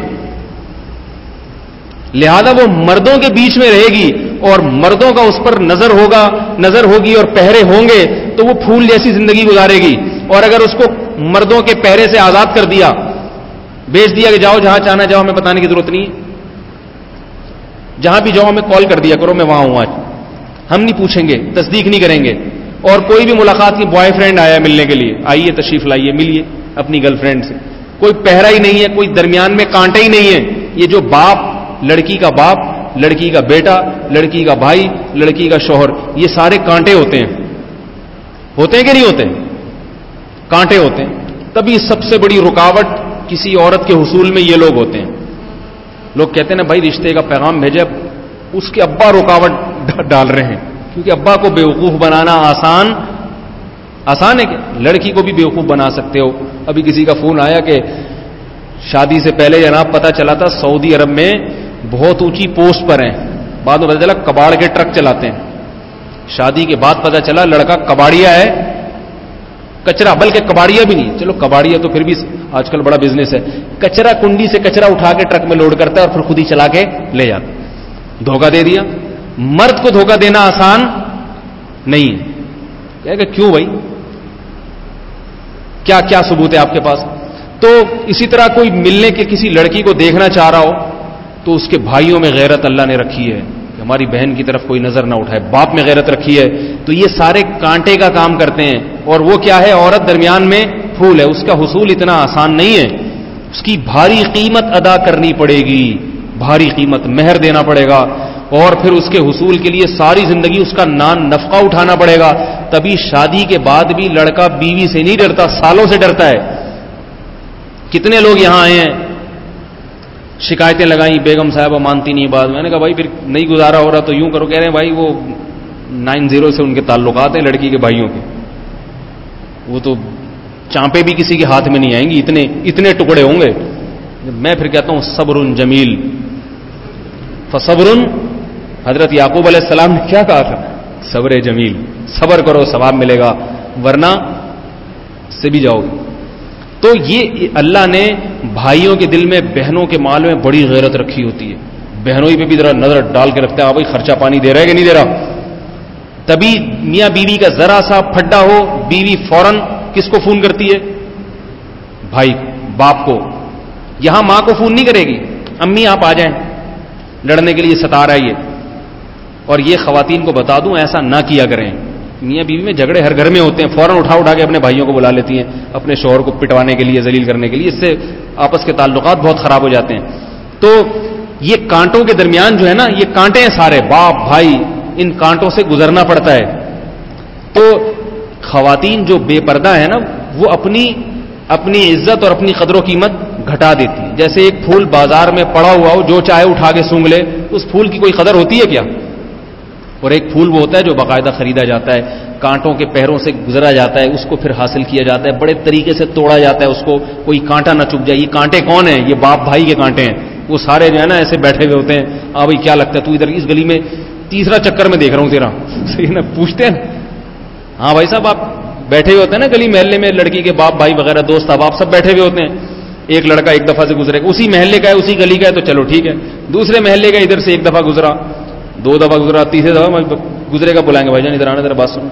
لہذا وہ مردوں کے بیچ میں رہے گی اور مردوں کا اس پر نظر ہوگی اور پہرے ہوں گے، تو وہ پھول جیسی زندگی گزارے گی. اور اگر اس کو مردوں کے پہرے سے آزاد کر دیا، بیچ دیا کہ جاؤ جہاں چاہنا جاؤ، ہمیں بتانے کی ضرورت نہیں ہے، جہاں بھی جاؤ ہمیں کال کر دیا کرو، میں وہاں ہوں آج، ہم نہیں پوچھیں گے، تصدیق نہیں کریں گے. اور کوئی بھی ملاقات کی، بوائے فرینڈ آیا ملنے کے لیے، آئیے تشریف لائیے، ملیے اپنی گرل فرینڈ سے، کوئی پہرا ہی نہیں ہے، کوئی درمیان میں کانٹے ہی نہیں ہے. یہ جو باپ، لڑکی کا باپ، لڑکی کا بیٹا، لڑکی کا بھائی، لڑکی کا شوہر، یہ سارے کانٹے ہوتے ہیں کہ نہیں ہوتے؟ کانٹے ہوتے ہیں. تبھی سب سے بڑی رکاوٹ کسی عورت کے حصول میں یہ لوگ ہوتے ہیں. لوگ کہتے ہیں نا بھائی رشتے کا پیغام بھیجے، اس کے ابا رکاوٹ ڈال رہے ہیں، کیونکہ ابا کو بیوقوف بنانا آسان ہے کہ لڑکی کو بھی بیوقوف بنا سکتے ہو. ابھی کسی کا فون آیا کہ شادی سے پہلے جناب پتہ چلا تھا سعودی عرب میں بہت اونچی پوسٹ پر ہیں، بعد میں پتہ چلا کباڑ کے ٹرک چلاتے ہیں. شادی کے بعد پتہ چلا لڑکا کباڑیا ہے، کچرا، بلکہ کباڑیا بھی نہیں، چلو کباڑیا تو پھر بھی آج کل بڑا بزنس ہے، کچرا کنڈی سے کچرا اٹھا کے ٹرک میں لوڈ کرتا ہے اور پھر خود ہی چلا کے لے جاتا. دھوکہ دے دیا. مرد کو دھوکہ دینا آسان نہیں ہے. کہ کیوں بھائی، کیا ثبوت ہے آپ کے پاس؟ تو اسی طرح کوئی ملنے کے کسی لڑکی کو دیکھنا چاہ رہا ہو تو اس کے بھائیوں میں غیرت اللہ نے رکھی ہے کہ ہماری بہن کی طرف کوئی نظر نہ اٹھائے، باپ میں غیرت رکھی ہے. تو یہ سارے کانٹے کا کام کرتے ہیں. اور وہ کیا ہے؟ عورت درمیان میں پھول ہے. اس کا حصول اتنا آسان نہیں ہے، اس کی بھاری قیمت ادا کرنی پڑے گی، بھاری قیمت، مہر دینا پڑے گا، اور پھر اس کے حصول کے لیے ساری زندگی اس کا نفقہ اٹھانا پڑے گا. تبھی شادی کے بعد بھی لڑکا بیوی سے نہیں ڈرتا، سالوں سے ڈرتا ہے. کتنے لوگ یہاں آئے ہیں، شکایتیں لگائیں، بیگم صاحبہ مانتی نہیں بات. میں نے کہا بھائی پھر نہیں گزارا ہو رہا تو یوں کرو. کہہ رہے ہیں بھائی وہ 90 سے ان کے تعلقات ہیں لڑکی کے بھائیوں کے، وہ تو چانپے بھی کسی کے ہاتھ میں نہیں آئیں گی، اتنے ٹکڑے ہوں گے. میں پھر کہتا ہوں صبر جمیل، فصبر، حضرت یعقوب علیہ السلام نے کیا کہا تھا؟ صبر جمیل، صبر کرو ثواب ملے گا، ورنہ سے بھی جاؤ گے. تو یہ اللہ نے بھائیوں کے دل میں، بہنوں کے مال میں بڑی غیرت رکھی ہوتی ہے. بہنوں ہی پہ بھی ذرا نظر ڈال کے رکھتے ہیں، بھائی خرچہ پانی دے رہا ہے کہ نہیں دے رہا. تبھی میاں بیوی کا ذرا سا پھڈا ہو، بیوی فوراً کس کو فون کرتی ہے؟ بھائی، باپ کو. یہاں ماں کو فون نہیں کرے گی، امی آپ آ جائیں، لڑنے کے لیے ستا رہا ہے یہ. اور یہ خواتین کو بتا دوں ایسا نہ کیا کریں. میاں بیوی میں جھگڑے ہر گھر میں ہوتے ہیں، فوراً اٹھا کے اپنے بھائیوں کو بلا لیتی ہیں اپنے شوہر کو پٹوانے کے لیے، ذلیل کرنے کے لیے. اس سے آپس کے تعلقات بہت خراب ہو جاتے ہیں. تو یہ کانٹوں کے درمیان جو ہے نا، یہ کانٹے ہیں سارے، باپ بھائی، ان کانٹوں سے گزرنا پڑتا ہے. تو خواتین جو بے پردہ ہے نا، وہ اپنی عزت اور اپنی قدر و قیمت گھٹا دیتی ہے. جیسے ایک پھول بازار میں پڑا ہوا ہو، جو چاہے اٹھا کے سونگھ لے، اس پھول کی کوئی قدر ہوتی ہے کیا؟ اور ایک پھول وہ ہوتا ہے جو باقاعدہ خریدا جاتا ہے، کانٹوں کے پہروں سے گزرا جاتا ہے، اس کو پھر حاصل کیا جاتا ہے، بڑے طریقے سے توڑا جاتا ہے، اس کو کوئی کانٹا نہ چپ جائے. یہ کانٹے کون ہیں؟ یہ باپ بھائی کے کانٹے ہیں. وہ سارے جو ہے نا ایسے بیٹھے ہوئے ہوتے ہیں. ہاں بھائی کیا لگتا ہے تو ادھر اس گلی میں تیسرا چکر میں دیکھ رہا ہوں تیرا، صحیح نا، پوچھتے ہیں. ہاں بھائی صاحب آپ بیٹھے ہوئے ہوتے ہیں نا گلی محلے میں، لڑکی کے باپ بھائی وغیرہ دوست احباب سب بیٹھے ہوئے ہوتے ہیں. ایک لڑکا ایک دفعہ سے گزرے گا، اسی محلے کا ہے، اسی گلی کا ہے، تو چلو ٹھیک ہے. دوسرے محلے کا ادھر سے ایک دفعہ گزرا، 2 دفعہ گزرا، تیسرے دفعہ گزرے گا، بلائیں گے بھائی جان ادھر آنا، ذرا بات سنو.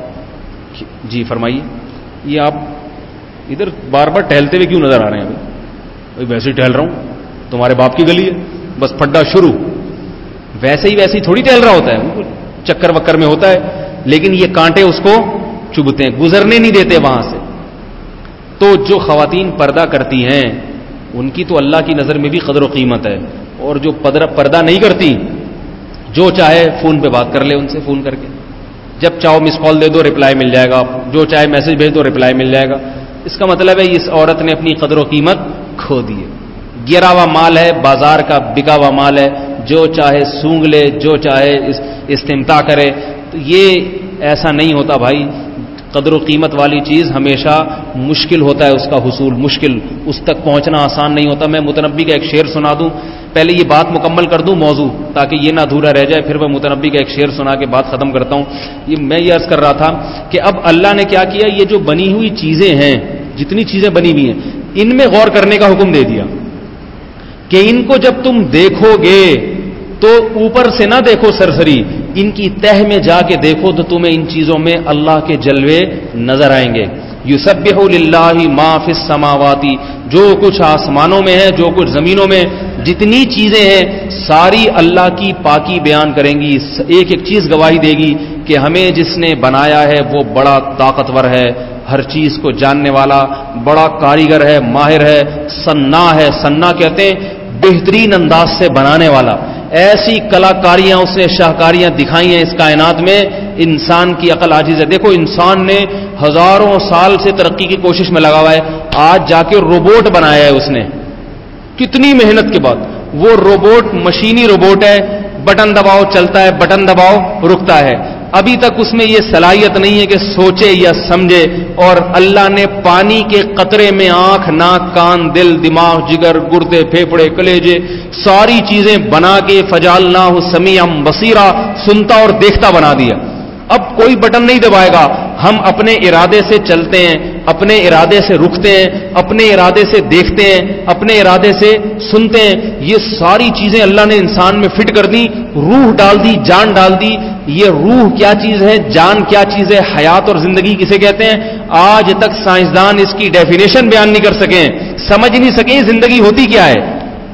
جی فرمائیے. یہ آپ ادھر بار بار ٹہلتے ہوئے کیوں نظر آ رہے ہیں؟ بھائی ویسے ہی ٹہل رہا ہوں، تمہارے باپ کی گلی ہے، بس پھڈا شروع. ویسے ہی تھوڑی ٹہل رہا ہوتا ہے، چکر وکر میں ہوتا ہے. لیکن یہ کانٹے اس کو چبھتے ہیں، گزرنے نہیں دیتے وہاں سے. تو جو خواتین پردہ کرتی ہیں ان کی تو اللہ کی نظر میں بھی قدر و قیمت ہے. اور جو پردہ نہیں کرتی، جو چاہے فون پہ بات کر لے ان سے، فون کر کے جب چاہو مس کال دے دو، رپلائی مل جائے گا، جو چاہے میسج بھیج دو، رپلائی مل جائے گا. اس کا مطلب ہے اس عورت نے اپنی قدر و قیمت کھو دی ہے. گرا ہوا مال ہے، بازار کا بکا ہوا مال ہے، جو چاہے سونگ لے، جو چاہے استمتاع کرے. تو یہ ایسا نہیں ہوتا بھائی. قدر و قیمت والی چیز ہمیشہ مشکل ہوتا ہے، اس کا حصول مشکل، اس تک پہنچنا آسان نہیں ہوتا. میں متنبی کا ایک شعر سنا دوں پہلے یہ بات مکمل کر دوں موضوع تاکہ یہ نہ ادھورا رہ جائے، پھر میں متنبی کا ایک شعر سنا کے بات ختم کرتا ہوں. میں یہ عرض کر رہا تھا کہ اب اللہ نے کیا کیا، یہ جو بنی ہوئی چیزیں ہیں، جتنی چیزیں بنی ہوئی ہیں، ان میں غور کرنے کا حکم دے دیا کہ ان کو جب تم دیکھو گے تو اوپر سے نہ دیکھو سرسری، ان کی تہ میں جا کے دیکھو تو تمہیں ان چیزوں میں اللہ کے جلوے نظر آئیں گے. یسبح للہ ما فی السماوات، جو کچھ آسمانوں میں ہے، جو کچھ زمینوں میں، جتنی چیزیں ہیں ساری اللہ کی پاکی بیان کریں گی. ایک ایک چیز گواہی دے گی کہ ہمیں جس نے بنایا ہے وہ بڑا طاقتور ہے، ہر چیز کو جاننے والا، بڑا کاریگر ہے، ماہر ہے، صناع ہے. صناع کہتے ہیں بہترین انداز سے بنانے والا. ایسی کلاکاریاں اس نے، شاہکاریاں دکھائی ہیں اس کائنات میں، انسان کی عقل عاجز ہے. دیکھو انسان نے ہزاروں سال سے ترقی کی کوشش میں لگا ہوا ہے، آج جا کے روبوٹ بنایا ہے اس نے، کتنی محنت کے بعد. وہ روبوٹ مشینی روبوٹ ہے، بٹن دباؤ چلتا ہے، بٹن دباؤ رکتا ہے. ابھی تک اس میں یہ صلاحیت نہیں ہے کہ سوچے یا سمجھے. اور اللہ نے پانی کے قطرے میں آنکھ، ناک، کان، دل، دماغ، جگر، گردے، پھیپھڑے، کلیجے، ساری چیزیں بنا کے فجعلناہ سمیعا بصیرا، سنتا اور دیکھتا بنا دیا. اب کوئی بٹن نہیں دبائے گا، ہم اپنے ارادے سے چلتے ہیں، اپنے ارادے سے رکتے ہیں، اپنے ارادے سے دیکھتے ہیں، اپنے ارادے سے سنتے ہیں. یہ ساری چیزیں اللہ نے انسان میں فٹ کر دی، روح ڈال دی، جان ڈال دی. یہ روح کیا چیز ہے، جان کیا چیز ہے، حیات اور زندگی کسے کہتے ہیں، آج تک سائنسدان اس کی ڈیفینیشن بیان نہیں کر سکے، سمجھ نہیں سکے زندگی ہوتی کیا ہے.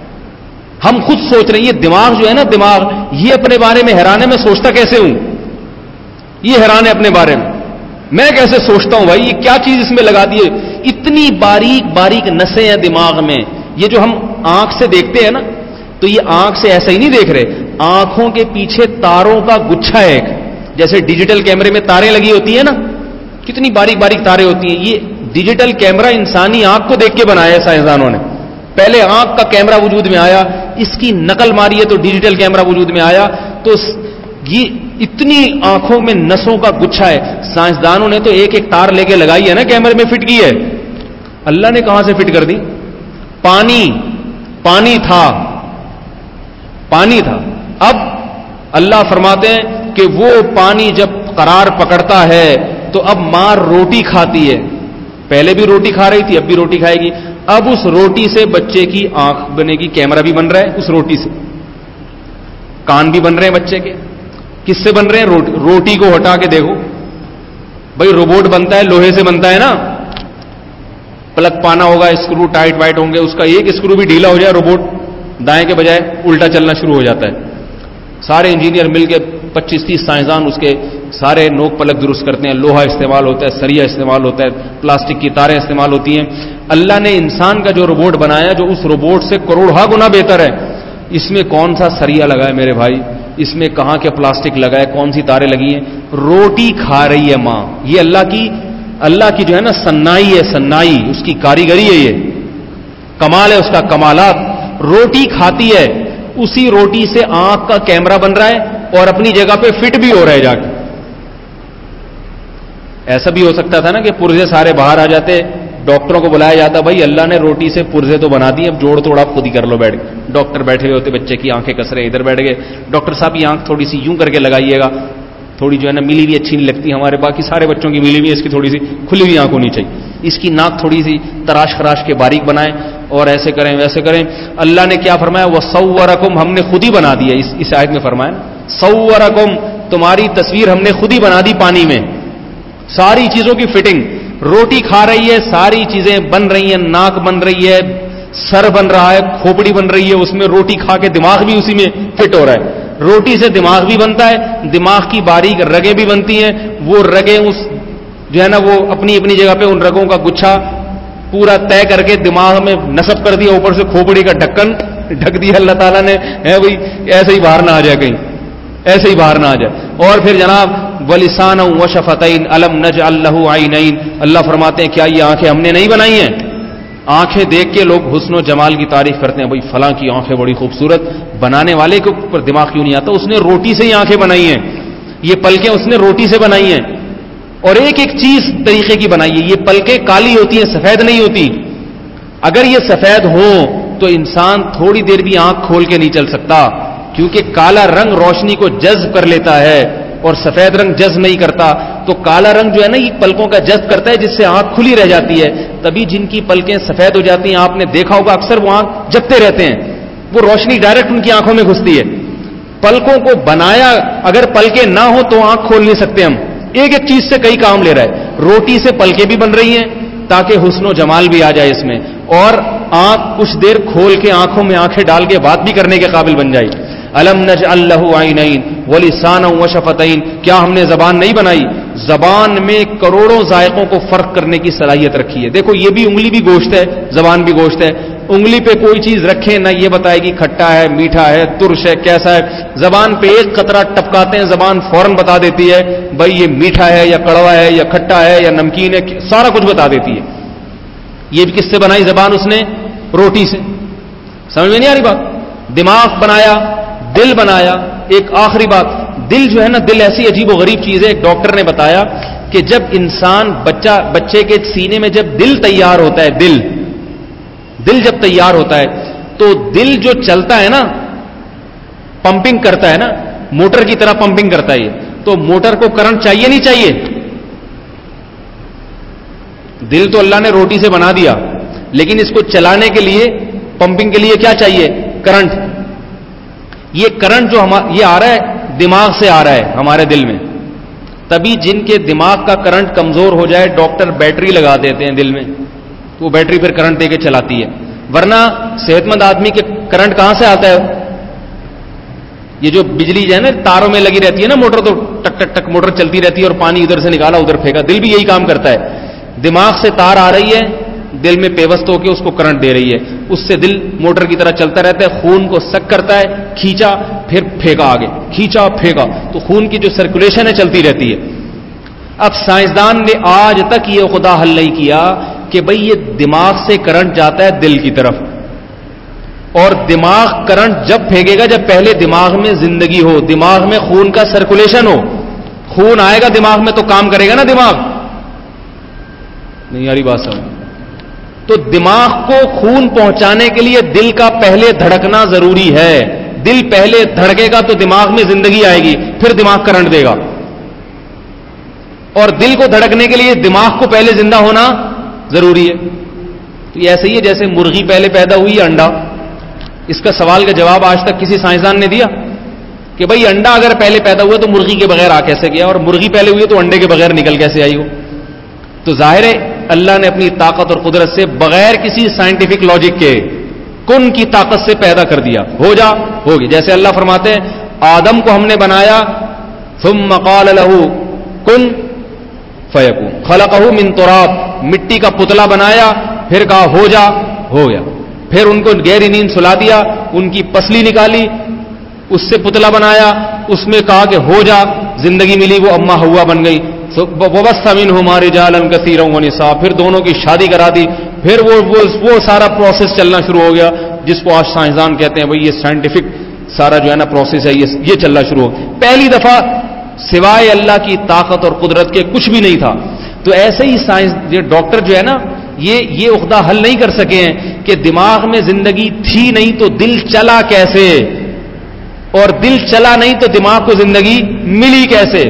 ہم خود سوچ رہے ہیں یہ دماغ جو ہے نا، دماغ یہ اپنے بارے میں حیران ہے، میں سوچتا کیسے ہوں، یہ حیران ہے اپنے بارے میں کیسے سوچتا ہوں بھائی، یہ کیا چیز اس میں لگا دیے. اتنی باریک باریک نسیں ہیں دماغ میں. یہ جو ہم آنکھ سے دیکھتے ہیں نا، تو یہ آنکھ سے ایسا ہی نہیں دیکھ رہے، آنکھوں کے پیچھے تاروں کا گچھا ہے ایک، جیسے ڈیجیٹل کیمرے میں تاریں لگی ہوتی ہیں نا، کتنی باریک باریک تاریں ہوتی ہیں. یہ ڈیجیٹل کیمرہ انسانی آنکھ کو دیکھ کے بنایا ہے سائنسدانوں نے. پہلے آنکھ کا کیمرہ وجود میں آیا، اس کی نقل ماری ہے تو ڈیجیٹل کیمرہ وجود میں آیا. تو یہ اتنی آنکھوں میں نسوں کا گچھا ہے. سائنسدانوں نے تو ایک ایک تار لے کے لگائی ہے نا، کیمرے میں فٹ کی ہے. اللہ نے کہاں سے فٹ کر دی؟ پانی تھا. اب اللہ فرماتے ہیں کہ وہ پانی جب قرار پکڑتا ہے تو اب ماں روٹی کھاتی ہے. پہلے بھی روٹی کھا رہی تھی، اب بھی روٹی کھائے گی. اب اس روٹی سے بچے کی آنکھ بنے گی، کیمرہ بھی بن رہا ہے اس روٹی سے، کان بھی بن رہے ہیں بچے کے. کس سے بن رہے ہیں؟ روٹی کو ہٹا کے دیکھو بھائی، روبوٹ بنتا ہے لوہے سے بنتا ہے نا، پلگ پانا ہوگا، اسکرو ٹائٹ وائٹ ہوں گے، اس کا ایک اسکرو بھی ڈھیلا ہو جائے روبوٹ دائیں کے بجائے الٹا چلنا شروع ہو جاتا ہے. سارے انجینئر مل کے 25-30 سائنسدان اس کے سارے نوک پلک درست کرتے ہیں. لوہا استعمال ہوتا ہے، سریا استعمال ہوتا ہے، پلاسٹک کی تاریں استعمال ہوتی ہیں. اللہ نے انسان کا جو روبوٹ بنایا، جو اس روبوٹ سے کروڑہا گنا بہتر ہے، اس میں کون سا سریا لگا ہے میرے بھائی، اس میں کہاں کے پلاسٹک لگا ہے، کون سی تاریں لگی ہیں؟ روٹی کھا رہی ہے ماں. یہ اللہ کی جو ہے نا صنائی ہے، صنائی اس کی کاریگری ہے، یہ کمال ہے اس کا، کمالات. روٹی کھاتی ہے، اسی روٹی سے آنکھ کا کیمرہ بن رہا ہے اور اپنی جگہ پہ فٹ بھی ہو رہا ہے جا کے. ایسا بھی ہو سکتا تھا نا کہ پرزے سارے باہر آ جاتے، ڈاکٹروں کو بلایا جاتا، بھائی اللہ نے روٹی سے پرزے تو بنا دی، اب جوڑ توڑ آپ خود ہی کر لو بیٹھ کے. ڈاکٹر بیٹھے ہوئے ہوتے، بچے کی آنکھیں کس رہے، ادھر بیٹھ گئے، ڈاکٹر صاحب یہ آنکھ تھوڑی سی یوں کر کے لگائیے گا، تھوڑی جو ہے نا ملی ہوئی اچھی نہیں لگتی ہمارے، باقی سارے بچوں کی ملی ہوئی، اس کی تھوڑی سی کھلی ہوئی آنکھ ہونی چاہیے، اس کی ناک تھوڑی سی تراش خراش کے باریک بنائیں اور ایسے کریں ویسے کریں. اللہ نے کیا فرمایا؟ وَصَوَّرَكُمْ، ہم نے خود ہی بنا دیا. اس آیت میں فرمایا صَوَّرَكُمْ، تمہاری تصویر ہم نے خود ہی بنا دی پانی میں. ساری چیزوں کی فٹنگ، روٹی کھا رہی ہے، ساری چیزیں بن رہی ہیں، ناک بن رہی ہے، سر بن رہا ہے، کھوپڑی بن رہی ہے، اس میں روٹی کھا کے دماغ بھی اسی میں فٹ ہو رہا ہے. روٹی سے دماغ بھی بنتا ہے، دماغ کی باریک رگیں بھی بنتی ہیں. وہ رگیں اس جو ہے نا وہ اپنی اپنی جگہ پہ ان رگوں کا گچھا پورا طے کر کے دماغ میں نصب کر دیا، اوپر سے کھوپڑی کا ڈھکن ڈھک دیا اللہ تعالیٰ نے، ہے بھائی ایسے ہی باہر نہ آ جائے، کہیں ایسے ہی باہر نہ آ جائے. اور پھر جناب وَلِسَانًا وَشَفَتَيْنِ أَلَمْ نَجْعَل لَّهُ عَيْنَيْنِ، اللہ فرماتے ہیں کیا یہ آنکھیں ہم نے نہیں بنائی ہیں؟ آنکھیں دیکھ کے لوگ حسن و جمال کی تعریف کرتے ہیں، بھائی فلاں کی آنکھیں بڑی خوبصورت. بنانے والے کے اوپر دماغ کیوں نہیں آتا؟ اس نے روٹی سے ہی آنکھیں بنائی ہیں. یہ پلکیں اس نے روٹی سے بنائی ہیں، اور ایک ایک چیز طریقے کی بنائی ہے. یہ پلکیں کالی ہوتی ہیں، سفید نہیں ہوتی. اگر یہ سفید ہو تو انسان تھوڑی دیر بھی آنکھ کھول کے نہیں چل سکتا، کیونکہ کالا رنگ روشنی کو جذب کر لیتا ہے اور سفید رنگ جذب نہیں کرتا. تو کالا رنگ جو ہے نا یہ پلکوں کا جذب کرتا ہے، جس سے آنکھ کھلی رہ جاتی ہے. تبھی جن کی پلکیں سفید ہو جاتی ہیں آپ نے دیکھا ہوگا اکثر وہ آنکھ جھپتے رہتے ہیں، وہ روشنی ڈائریکٹ ان کی آنکھوں میں گھستی ہے. پلکوں کو بنایا، اگر پلکیں نہ ہو تو آنکھ کھول نہیں سکتے ہم. ایک ایک چیز سے کئی کام لے رہا ہے. روٹی سے پلکیں بھی بن رہی ہیں تاکہ حسن و جمال بھی آ جائے اس میں، اور آنکھ کچھ دیر کھول کے آنکھوں میں آنکھیں ڈال کے بات بھی کرنے کے قابل بن جائے. الم نجعل له عینین ولسانا وشفتین، کیا ہم نے زبان نہیں بنائی؟ زبان میں کروڑوں ذائقوں کو فرق کرنے کی صلاحیت رکھی ہے. دیکھو یہ بھی انگلی بھی گوشت ہے، زبان بھی گوشت ہے. انگلی پہ کوئی چیز رکھے نہ یہ بتائے گی کھٹا ہے، میٹھا ہے، ترش ہے، کیسا ہے. زبان پہ ایک قطرہ ٹپکاتے ہیں، زبان فوراً بتا دیتی ہے بھائی یہ میٹھا ہے یا کڑوا ہے یا کھٹا ہے یا نمکین ہے، سارا کچھ بتا دیتی ہے. یہ بھی کس سے بنائی زبان؟ اس نے روٹی سے. سمجھ میں نہیں آ رہی بات؟ دماغ بنایا، دل بنایا. ایک آخری بات، دل جو ہے نا، دل ایسی عجیب و غریب چیز ہے. ایک ڈاکٹر نے بتایا کہ جب انسان بچے کے سینے میں جب دل تیار ہوتا ہے، دل جب تیار ہوتا ہے تو دل جو چلتا ہے نا، پمپنگ کرتا ہے نا، موٹر کی طرح پمپنگ کرتا ہے. یہ تو موٹر کو کرنٹ چاہیے نہیں چاہیے؟ دل تو اللہ نے روٹی سے بنا دیا، لیکن اس کو چلانے کے لیے، پمپنگ کے لیے کیا چاہیے؟ کرنٹ. یہ کرنٹ جو یہ آ رہا ہے دماغ سے آ رہا ہے ہمارے دل میں. تبھی جن کے دماغ کا کرنٹ کمزور ہو جائے ڈاکٹر بیٹری لگا دیتے ہیں دل میں، تو وہ بیٹری پھر کرنٹ دے کے چلاتی ہے. ورنہ صحت مند آدمی کے کرنٹ کہاں سے آتا ہے؟ یہ جو بجلی جو ہے نا تاروں میں لگی رہتی ہے نا موٹر، تو ٹک ٹک ٹک موٹر چلتی رہتی ہے اور پانی ادھر سے نکالا ادھر پھینکا. دل بھی یہی کام کرتا ہے. دماغ سے تار آ رہی ہے، دل میں پیوست ہو کے اس کو کرنٹ دے رہی ہے، اس سے دل موٹر کی طرح چلتا رہتا ہے. خون کو سک کرتا ہے، کھینچا پھر پھینکا آگے، کھینچا پھینکا، تو خون کی جو سرکولیشن ہے چلتی رہتی ہے. اب سائنسدان نے آج تک یہ خدا حل نہیں کیا کہ بھئی یہ دماغ سے کرنٹ جاتا ہے دل کی طرف، اور دماغ کرنٹ جب پھینکے گا جب پہلے دماغ میں زندگی ہو، دماغ میں خون کا سرکولیشن ہو. خون آئے گا دماغ میں تو کام کرے گا نا دماغ. نہیں یاری بات سمجھ. تو دماغ کو خون پہنچانے کے لیے دل کا پہلے دھڑکنا ضروری ہے. دل پہلے دھڑکے گا تو دماغ میں زندگی آئے گی، پھر دماغ کرنٹ دے گا. اور دل کو دھڑکنے کے لیے دماغ کو پہلے زندہ ہونا ضروری ہے. تو یہ ایسے ہی ہے جیسے مرغی پہلے پیدا ہوئی ہے انڈا. اس کا سوال کا جواب آج تک کسی سائنسدان نے دیا کہ بھئی انڈا اگر پہلے پیدا ہوا تو مرغی کے بغیر آ کیسے گیا، اور مرغی پہلے ہوئی تو انڈے کے بغیر نکل کیسے آئی ہو؟ تو ظاہر ہے اللہ نے اپنی طاقت اور قدرت سے بغیر کسی سائنٹیفک لاجک کے کن کی طاقت سے پیدا کر دیا. ہو جا ہوگی. جیسے اللہ فرماتے ہیں آدم کو ہم نے بنایا ثم قال له کن فیکون، خلقہ من تراب، مٹی کا پتلا بنایا پھر کہا ہو جا، ہو گیا. پھر ان کو گہری نیند سلا دیا، ان کی پسلی نکالی، اس سے پتلا بنایا، اس میں کہا کہ ہو جا، زندگی ملی، وہ اما ہوا بن گئی. وَبَثَّ مِنْهُمَا رِجَالًا كَثِيرًا وَنِسَاءً، پھر دونوں کی شادی کرا دی. پھر وہ سارا پروسیس چلنا شروع ہو گیا جس کو آج سائنسدان کہتے ہیں بھئی یہ سائنٹیفک سارا جو ہے نا پروسیس ہے، یہ چلنا شروع ہو. پہلی دفعہ سوائے اللہ کی طاقت اور قدرت کے کچھ بھی نہیں تھا. تو ایسے ہی سائنس ڈاکٹر جو ہے نا یہ عقدہ حل نہیں کر سکے ہیں کہ دماغ میں زندگی تھی نہیں تو دل چلا کیسے، اور دل چلا نہیں تو دماغ کو زندگی ملی کیسے.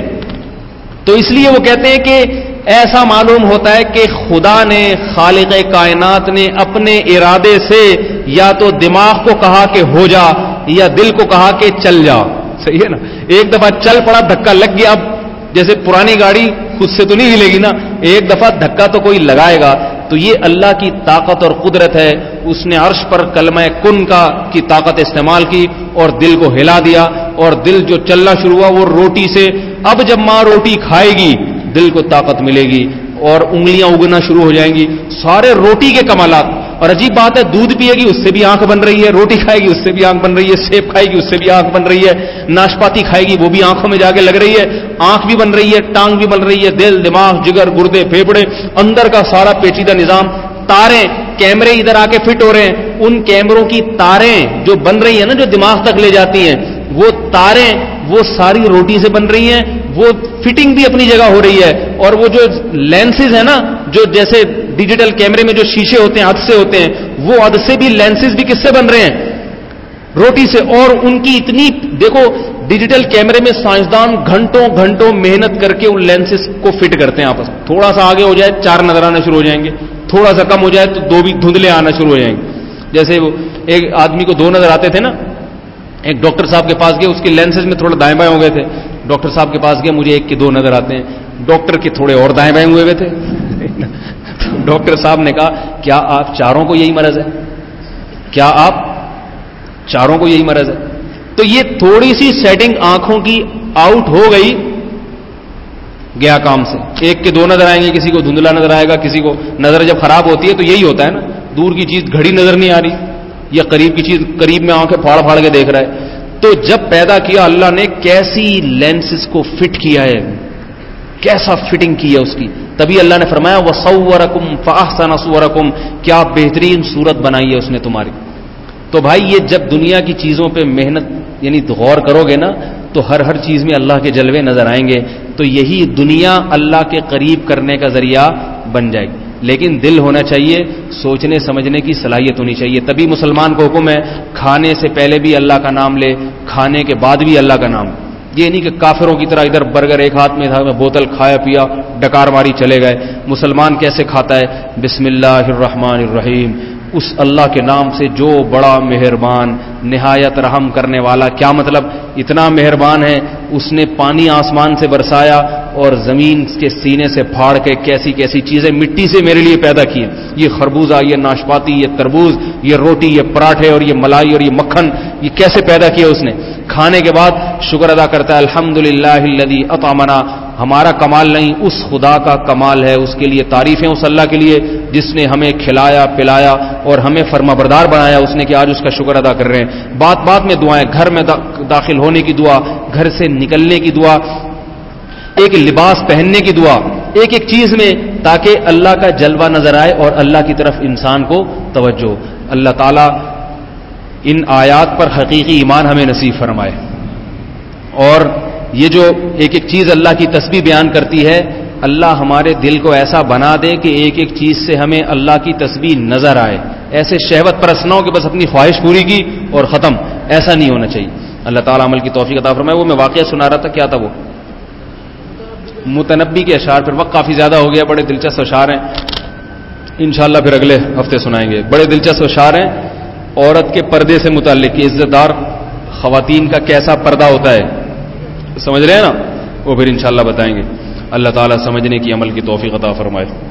تو اس لیے وہ کہتے ہیں کہ ایسا معلوم ہوتا ہے کہ خدا نے، خالق کائنات نے اپنے ارادے سے یا تو دماغ کو کہا کہ ہو جا یا دل کو کہا کہ چل جا. صحیح ہے نا؟ ایک دفعہ چل پڑا، دھکا لگ گیا. اب جیسے پرانی گاڑی خود سے تو نہیں ہلے گی نا، ایک دفعہ دھکا تو کوئی لگائے گا. تو یہ اللہ کی طاقت اور قدرت ہے. اس نے عرش پر کلمہ کن کی طاقت استعمال کی اور دل کو ہلا دیا، اور دل جو چلنا شروع ہوا وہ روٹی سے. اب جب ماں روٹی کھائے گی دل کو طاقت ملے گی اور انگلیاں اگنا شروع ہو جائیں گی. سارے روٹی کے کمالات. اور عجیب بات ہے، دودھ پیے گی اس سے بھی آنکھ بن رہی ہے، روٹی کھائے گی اس سے بھی آنکھ بن رہی ہے، سیب کھائے گی اس سے بھی آنکھ بن رہی ہے، ناشپاتی کھائے گی وہ بھی آنکھوں میں جا کے لگ رہی ہے، آنکھ بھی بن رہی ہے، ٹانگ بھی بن رہی ہے، دل، دماغ، جگر، گردے، پھیپھڑے، اندر کا سارا پیچیدہ نظام. تاریں، کیمرے ادھر آ کے فٹ ہو رہے ہیں. ان کیمروں کی تاریں جو بن رہی ہیں نا، جو دماغ تک لے جاتی ہیں، وہ تاریں وہ ساری روٹی سے بن رہی ہیں. وہ فٹنگ بھی اپنی جگہ ہو رہی ہے. اور وہ جو لینسز ہیں نا، جو جیسے ڈیجیٹل کیمرے میں جو شیشے ہوتے ہیں حد سے ہوتے ہیں، وہ عدسے بھی لینسز بھی کس سے بن رہے ہیں؟ روٹی سے. اور ان کی اتنی دیکھو ڈیجیٹل کیمرے میں سائنسدان گھنٹوں گھنٹوں محنت کر کے ان لینسز کو فٹ کرتے ہیں آپس میں. تھوڑا سا آگے ہو جائے 4 نظر آنا شروع ہو جائیں گے, تھوڑا سا کم ہو جائے تو 2 بھی دھندلے آنا شروع ہو جائیں گے. جیسے وہ ایک آدمی کو 2 نظر آتے تھے نا, ایک ڈاکٹر صاحب کے پاس گئے, اس کے لینسز میں تھوڑا دائیں بائیں ہو گئے تھے. ڈاکٹر صاحب کے پاس گئے, مجھے ایک کے 2 نظر آتے ہیں. ڈاکٹر کے تھوڑے اور دائیں بائیں ہوئے ہوئے تھے. ڈاکٹر صاحب نے کہا کیا آپ چاروں کو یہی مرض ہے؟ کیا آپ چاروں کو یہی مرض ہے؟ تو یہ تھوڑی سی سیٹنگ آنکھوں کی آؤٹ ہو گئی, گیا کام سے. ایک کے 2 نظر آئیں گے, کسی کو دھندلا نظر آئے گا, کسی کو نظر جب خراب ہوتی ہے تو یہی ہوتا ہے نا, دور کی چیز گھڑی نظر نہیں آ رہی, یا قریب کی چیز قریب میں آنکھیں پھاڑ پھاڑ کے دیکھ رہا ہے. تو جب پیدا کیا اللہ نے, کیسی لینسز کو فٹ کیا ہے, کیسا فٹنگ کی ہے اس کی, تبھی اللہ نے فرمایا وَصَوَّرَكُمْ فَأَحْسَنَ صُوَرَكُمْ, کیا بہترین صورت بنائی ہے اس نے تمہاری. تو بھائی یہ جب دنیا کی چیزوں پہ محنت یعنی غور کرو گے نا, تو ہر چیز میں اللہ کے جلوے نظر آئیں گے. تو یہی دنیا اللہ کے قریب کرنے کا ذریعہ بن جائے گی. لیکن دل ہونا چاہیے, سوچنے سمجھنے کی صلاحیت ہونی چاہیے. تبھی مسلمان کو حکم ہے کھانے سے پہلے بھی اللہ کا نام لے, کھانے کے بعد بھی اللہ کا نام. یہ نہیں کہ کافروں کی طرح ادھر برگر ایک ہاتھ میں تھا, بوتل کھایا پیا ڈکار ماری چلے گئے. مسلمان کیسے کھاتا ہے؟ بسم اللہ الرحمن الرحیم, اس اللہ کے نام سے جو بڑا مہربان نہایت رحم کرنے والا. کیا مطلب؟ اتنا مہربان ہے, اس نے پانی آسمان سے برسایا اور زمین کے سینے سے پھاڑ کے کیسی کیسی چیزیں مٹی سے میرے لیے پیدا کی. یہ خربوزہ, یہ ناشپاتی, یہ تربوز, یہ روٹی, یہ پراٹھے اور یہ ملائی اور یہ مکھن, یہ کیسے پیدا کیا اس نے. کھانے کے بعد شکر ادا کرتا ہے, الحمدللہ الذی اطعمنا. ہمارا کمال نہیں, اس خدا کا کمال ہے. اس کے لیے تعریفیں اس اللہ کے لیے جس نے ہمیں کھلایا پلایا اور ہمیں فرمانبردار بنایا. اس نے کہ آج اس کا شکر ادا کر رہے ہیں. بات بات میں دعائیں, گھر میں داخل ہونے کی دعا, گھر سے نکلنے کی دعا, ایک لباس پہننے کی دعا, ایک ایک چیز میں, تاکہ اللہ کا جلوہ نظر آئے اور اللہ کی طرف انسان کو توجہ. اللہ تعالیٰ ان آیات پر حقیقی ایمان ہمیں نصیب فرمائے. اور یہ جو ایک ایک چیز اللہ کی تسبیح بیان کرتی ہے, اللہ ہمارے دل کو ایسا بنا دے کہ ایک ایک چیز سے ہمیں اللہ کی تسبیح نظر آئے. ایسے شہوت پرست نہ ہو کہ بس اپنی خواہش پوری کی اور ختم, ایسا نہیں ہونا چاہیے. اللہ تعالیٰ عمل کی توفیق عطا فرمائے. وہ میں واقعہ سنا رہا تھا, کیا تھا وہ؟ متنبی کے اشعار. پھر وقت کافی زیادہ ہو گیا, بڑے دلچسپ اشعار ہیں, انشاءاللہ پھر اگلے ہفتے سنائیں گے. بڑے دلچسپ اشعار ہیں عورت کے پردے سے متعلق, کہ عزت دار خواتین کا کیسا پردہ ہوتا ہے, سمجھ رہے ہیں نا, وہ پھر انشاءاللہ بتائیں گے. اللہ تعالیٰ سمجھنے کی عمل کی توفیق عطا فرمائے.